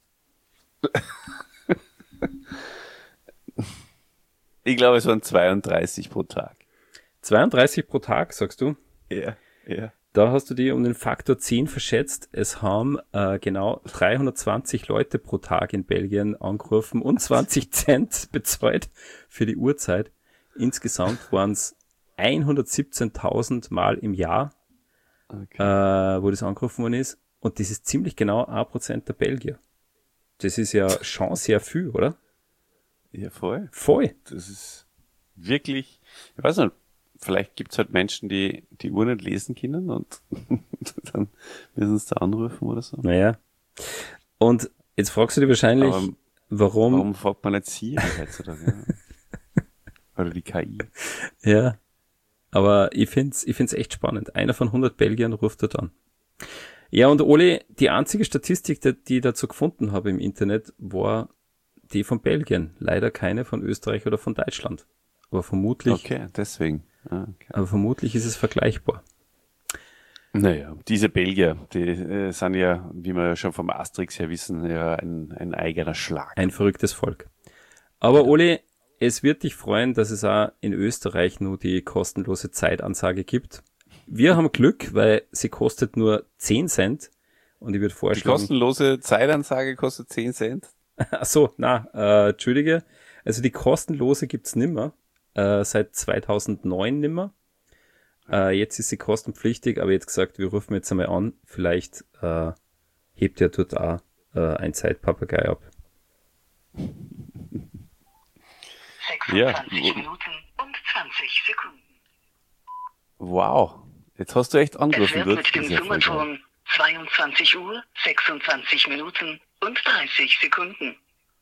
Ich glaube, es waren 32 pro Tag. 32 pro Tag, sagst du? Ja, ja. Da hast du die um den Faktor 10 verschätzt. Es haben genau 320 Leute pro Tag in Belgien angerufen und 20 Cent bezahlt für die Uhrzeit. Insgesamt waren es 117.000 Mal im Jahr, wo das angerufen worden ist. Und das ist ziemlich genau 1% der Belgier. Das ist ja schon sehr viel, oder? Ja, voll. Voll. Das ist wirklich, ich weiß nicht, vielleicht gibt's halt Menschen, die die Uhr nicht lesen können und dann müssen sie da anrufen oder so. Naja. Und jetzt fragst du dich wahrscheinlich, Aber warum fragt man nicht Siri heutzutage? Ja? Oder die KI. Ja, aber ich find's echt spannend. Einer von 100 Belgiern ruft dort an. Ja, und Oli, die einzige Statistik, die ich dazu gefunden habe im Internet, war die von Belgien. Leider keine von Österreich oder von Deutschland. Aber vermutlich. Okay, deswegen. Okay. Aber vermutlich ist es vergleichbar. Naja, diese Belgier, die sind ja, wie wir ja schon vom Asterix her wissen, ja ein eigener Schlag. Ein verrücktes Volk. Aber Oli, es wird dich freuen, dass es auch in Österreich nur die kostenlose Zeitansage gibt. Wir haben Glück, weil sie kostet nur 10 Cent. Und ich würde Die vorschlagen... kostenlose Zeitansage kostet 10 Cent? Ach so, Entschuldige. Also die kostenlose gibt's nimmer. Seit 2009 nimmer. Jetzt ist sie kostenpflichtig, aber jetzt gesagt, wir rufen jetzt einmal an. Vielleicht hebt ja dort auch ein Zeitpapagei ab. 26 Minuten und 20 Sekunden. Wow, jetzt hast du echt Es angerufen. wird dort. mit dem Das ist ja voll geil. Summerton 22 Uhr, 26 Minuten und 30 Sekunden.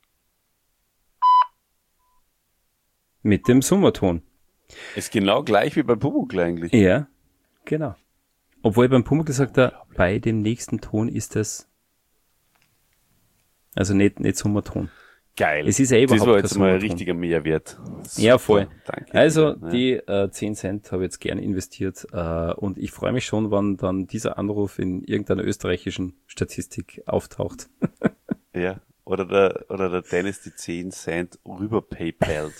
Mit dem Summerton. Ist genau gleich wie bei Pumuckl eigentlich. Ja, genau. Obwohl beim Pumuckl sagt er, bei dem nächsten Ton ist es... Also nicht Summerton. Geil. Es ist ja überhaupt das war jetzt kein mal ein Sommerton. richtiger Mehrwert. Super, Ja, voll. Danke. Also, Ja. die 10 Cent habe ich jetzt gerne investiert und ich freue mich schon, wann dann dieser Anruf in irgendeiner österreichischen Statistik auftaucht. Ja. Oder der Dennis die 10 Cent rüber PayPalt.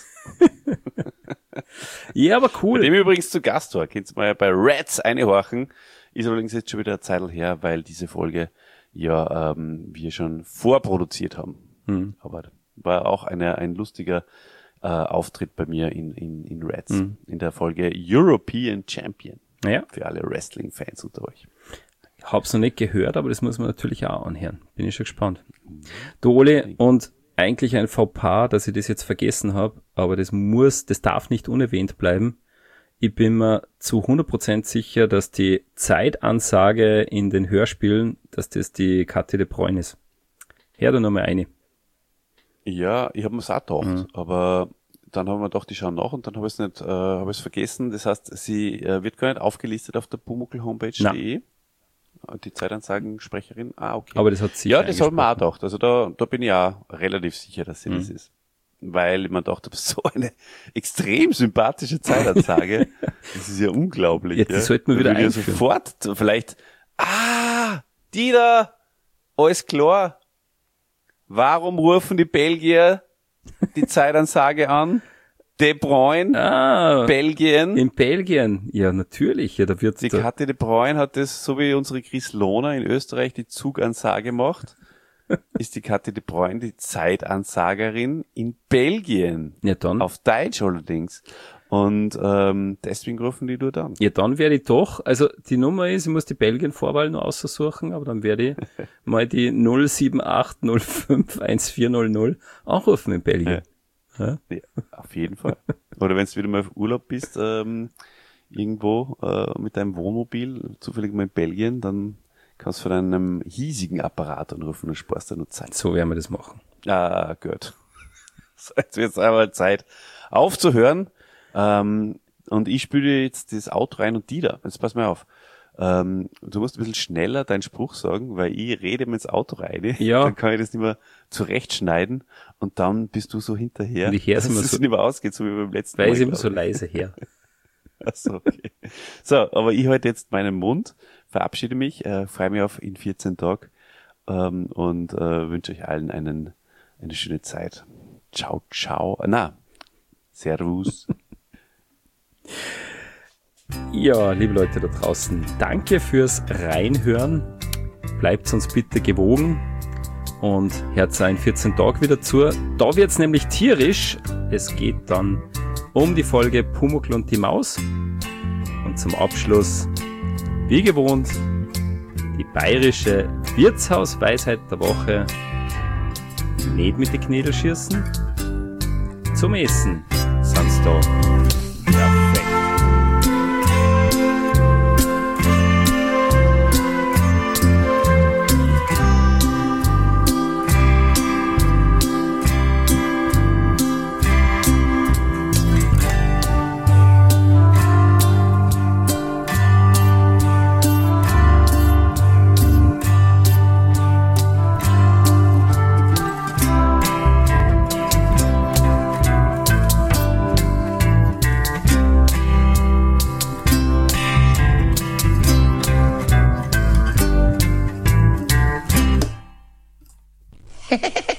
Ja, aber Bei cool. dem übrigens zu Gast war. Könnt ihr mal bei Reds einhorchen. Ist allerdings jetzt schon wieder eine Zeit her, weil diese Folge ja wir schon vorproduziert haben. Aber war auch ein lustiger Auftritt bei mir in Reds. In der Folge European Champion. Ja. Für alle Wrestling-Fans unter euch. Hab's noch nicht gehört, aber das muss man natürlich auch anhören. Bin ich schon gespannt. Du Oli, und eigentlich ein Fauxpas, dass ich das jetzt vergessen habe, aber das darf nicht unerwähnt bleiben. Ich bin mir zu 100% sicher, dass die Zeitansage in den Hörspielen, dass das die Kathi de Bruyne ist. Hör da nochmal eine. Ja, ich habe mir's auch gedacht, aber dann haben wir gedacht, ich schaue nach und dann habe ich es vergessen. Das heißt, sie wird gar nicht aufgelistet auf der Pumuckl-Homepage.de. Die Zeitansagensprecherin. Ah, okay. Aber das hat sie Ja, das habe ich mir auch gedacht. Also da bin ich auch relativ sicher, dass sie das ist. Weil ich mir gedacht habe, so eine extrem sympathische Zeitansage. Das ist ja unglaublich. Ja, die sollten wir wieder einführen. Sofort, vielleicht, die da, alles klar. Warum rufen die Belgier die Zeitansage an? De Bruyne, Belgien. In Belgien, ja natürlich. Ja, da wird die Kathi de Bruyne hat das, so wie unsere Chris Lohner in Österreich die Zugansage gemacht, ist die Kathi de Bruyne die Zeitansagerin in Belgien. Ja, dann. Auf Deutsch allerdings. Und deswegen rufen die dort an. Ja, dann werde ich doch, also die Nummer ist, ich muss die Belgien-Vorwahl noch aussuchen, aber dann werde ich mal die 078051400 anrufen in Belgien. Ja. Ja, auf jeden Fall. Oder wenn du wieder mal auf Urlaub bist, irgendwo mit deinem Wohnmobil, zufällig mal in Belgien, dann kannst du von einem hiesigen Apparat anrufen und sparst dir nur Zeit. So werden wir das machen. Ah, gut. So, jetzt wird's einmal Zeit aufzuhören. Und ich spiele jetzt das Outro rein und die da. Jetzt pass mal auf. Du musst ein bisschen schneller deinen Spruch sagen, weil ich rede mir ins Auto rein. Ja. Dann kann ich das nicht mehr zurechtschneiden und dann bist du so hinterher, und ich hör's dass immer es so, nicht mehr ausgeht, so wie beim letzten Mal. weil ich immer so leise her. Achso, okay. So, aber ich halte jetzt meinen Mund, verabschiede mich, freue mich auf in 14 Tagen und wünsche euch allen eine schöne Zeit. Ciao, ciao. Servus. Ja, liebe Leute da draußen, danke fürs Reinhören. Bleibt uns bitte gewogen und hört in 14 Tagen wieder zu. Da wird's nämlich tierisch. Es geht dann um die Folge Pumuckl und die Maus. Und zum Abschluss, wie gewohnt, die bayerische Wirtshausweisheit der Woche. Nicht mit den Knädel schießen. Zum Essen sind's da. Perfekt. Hehehe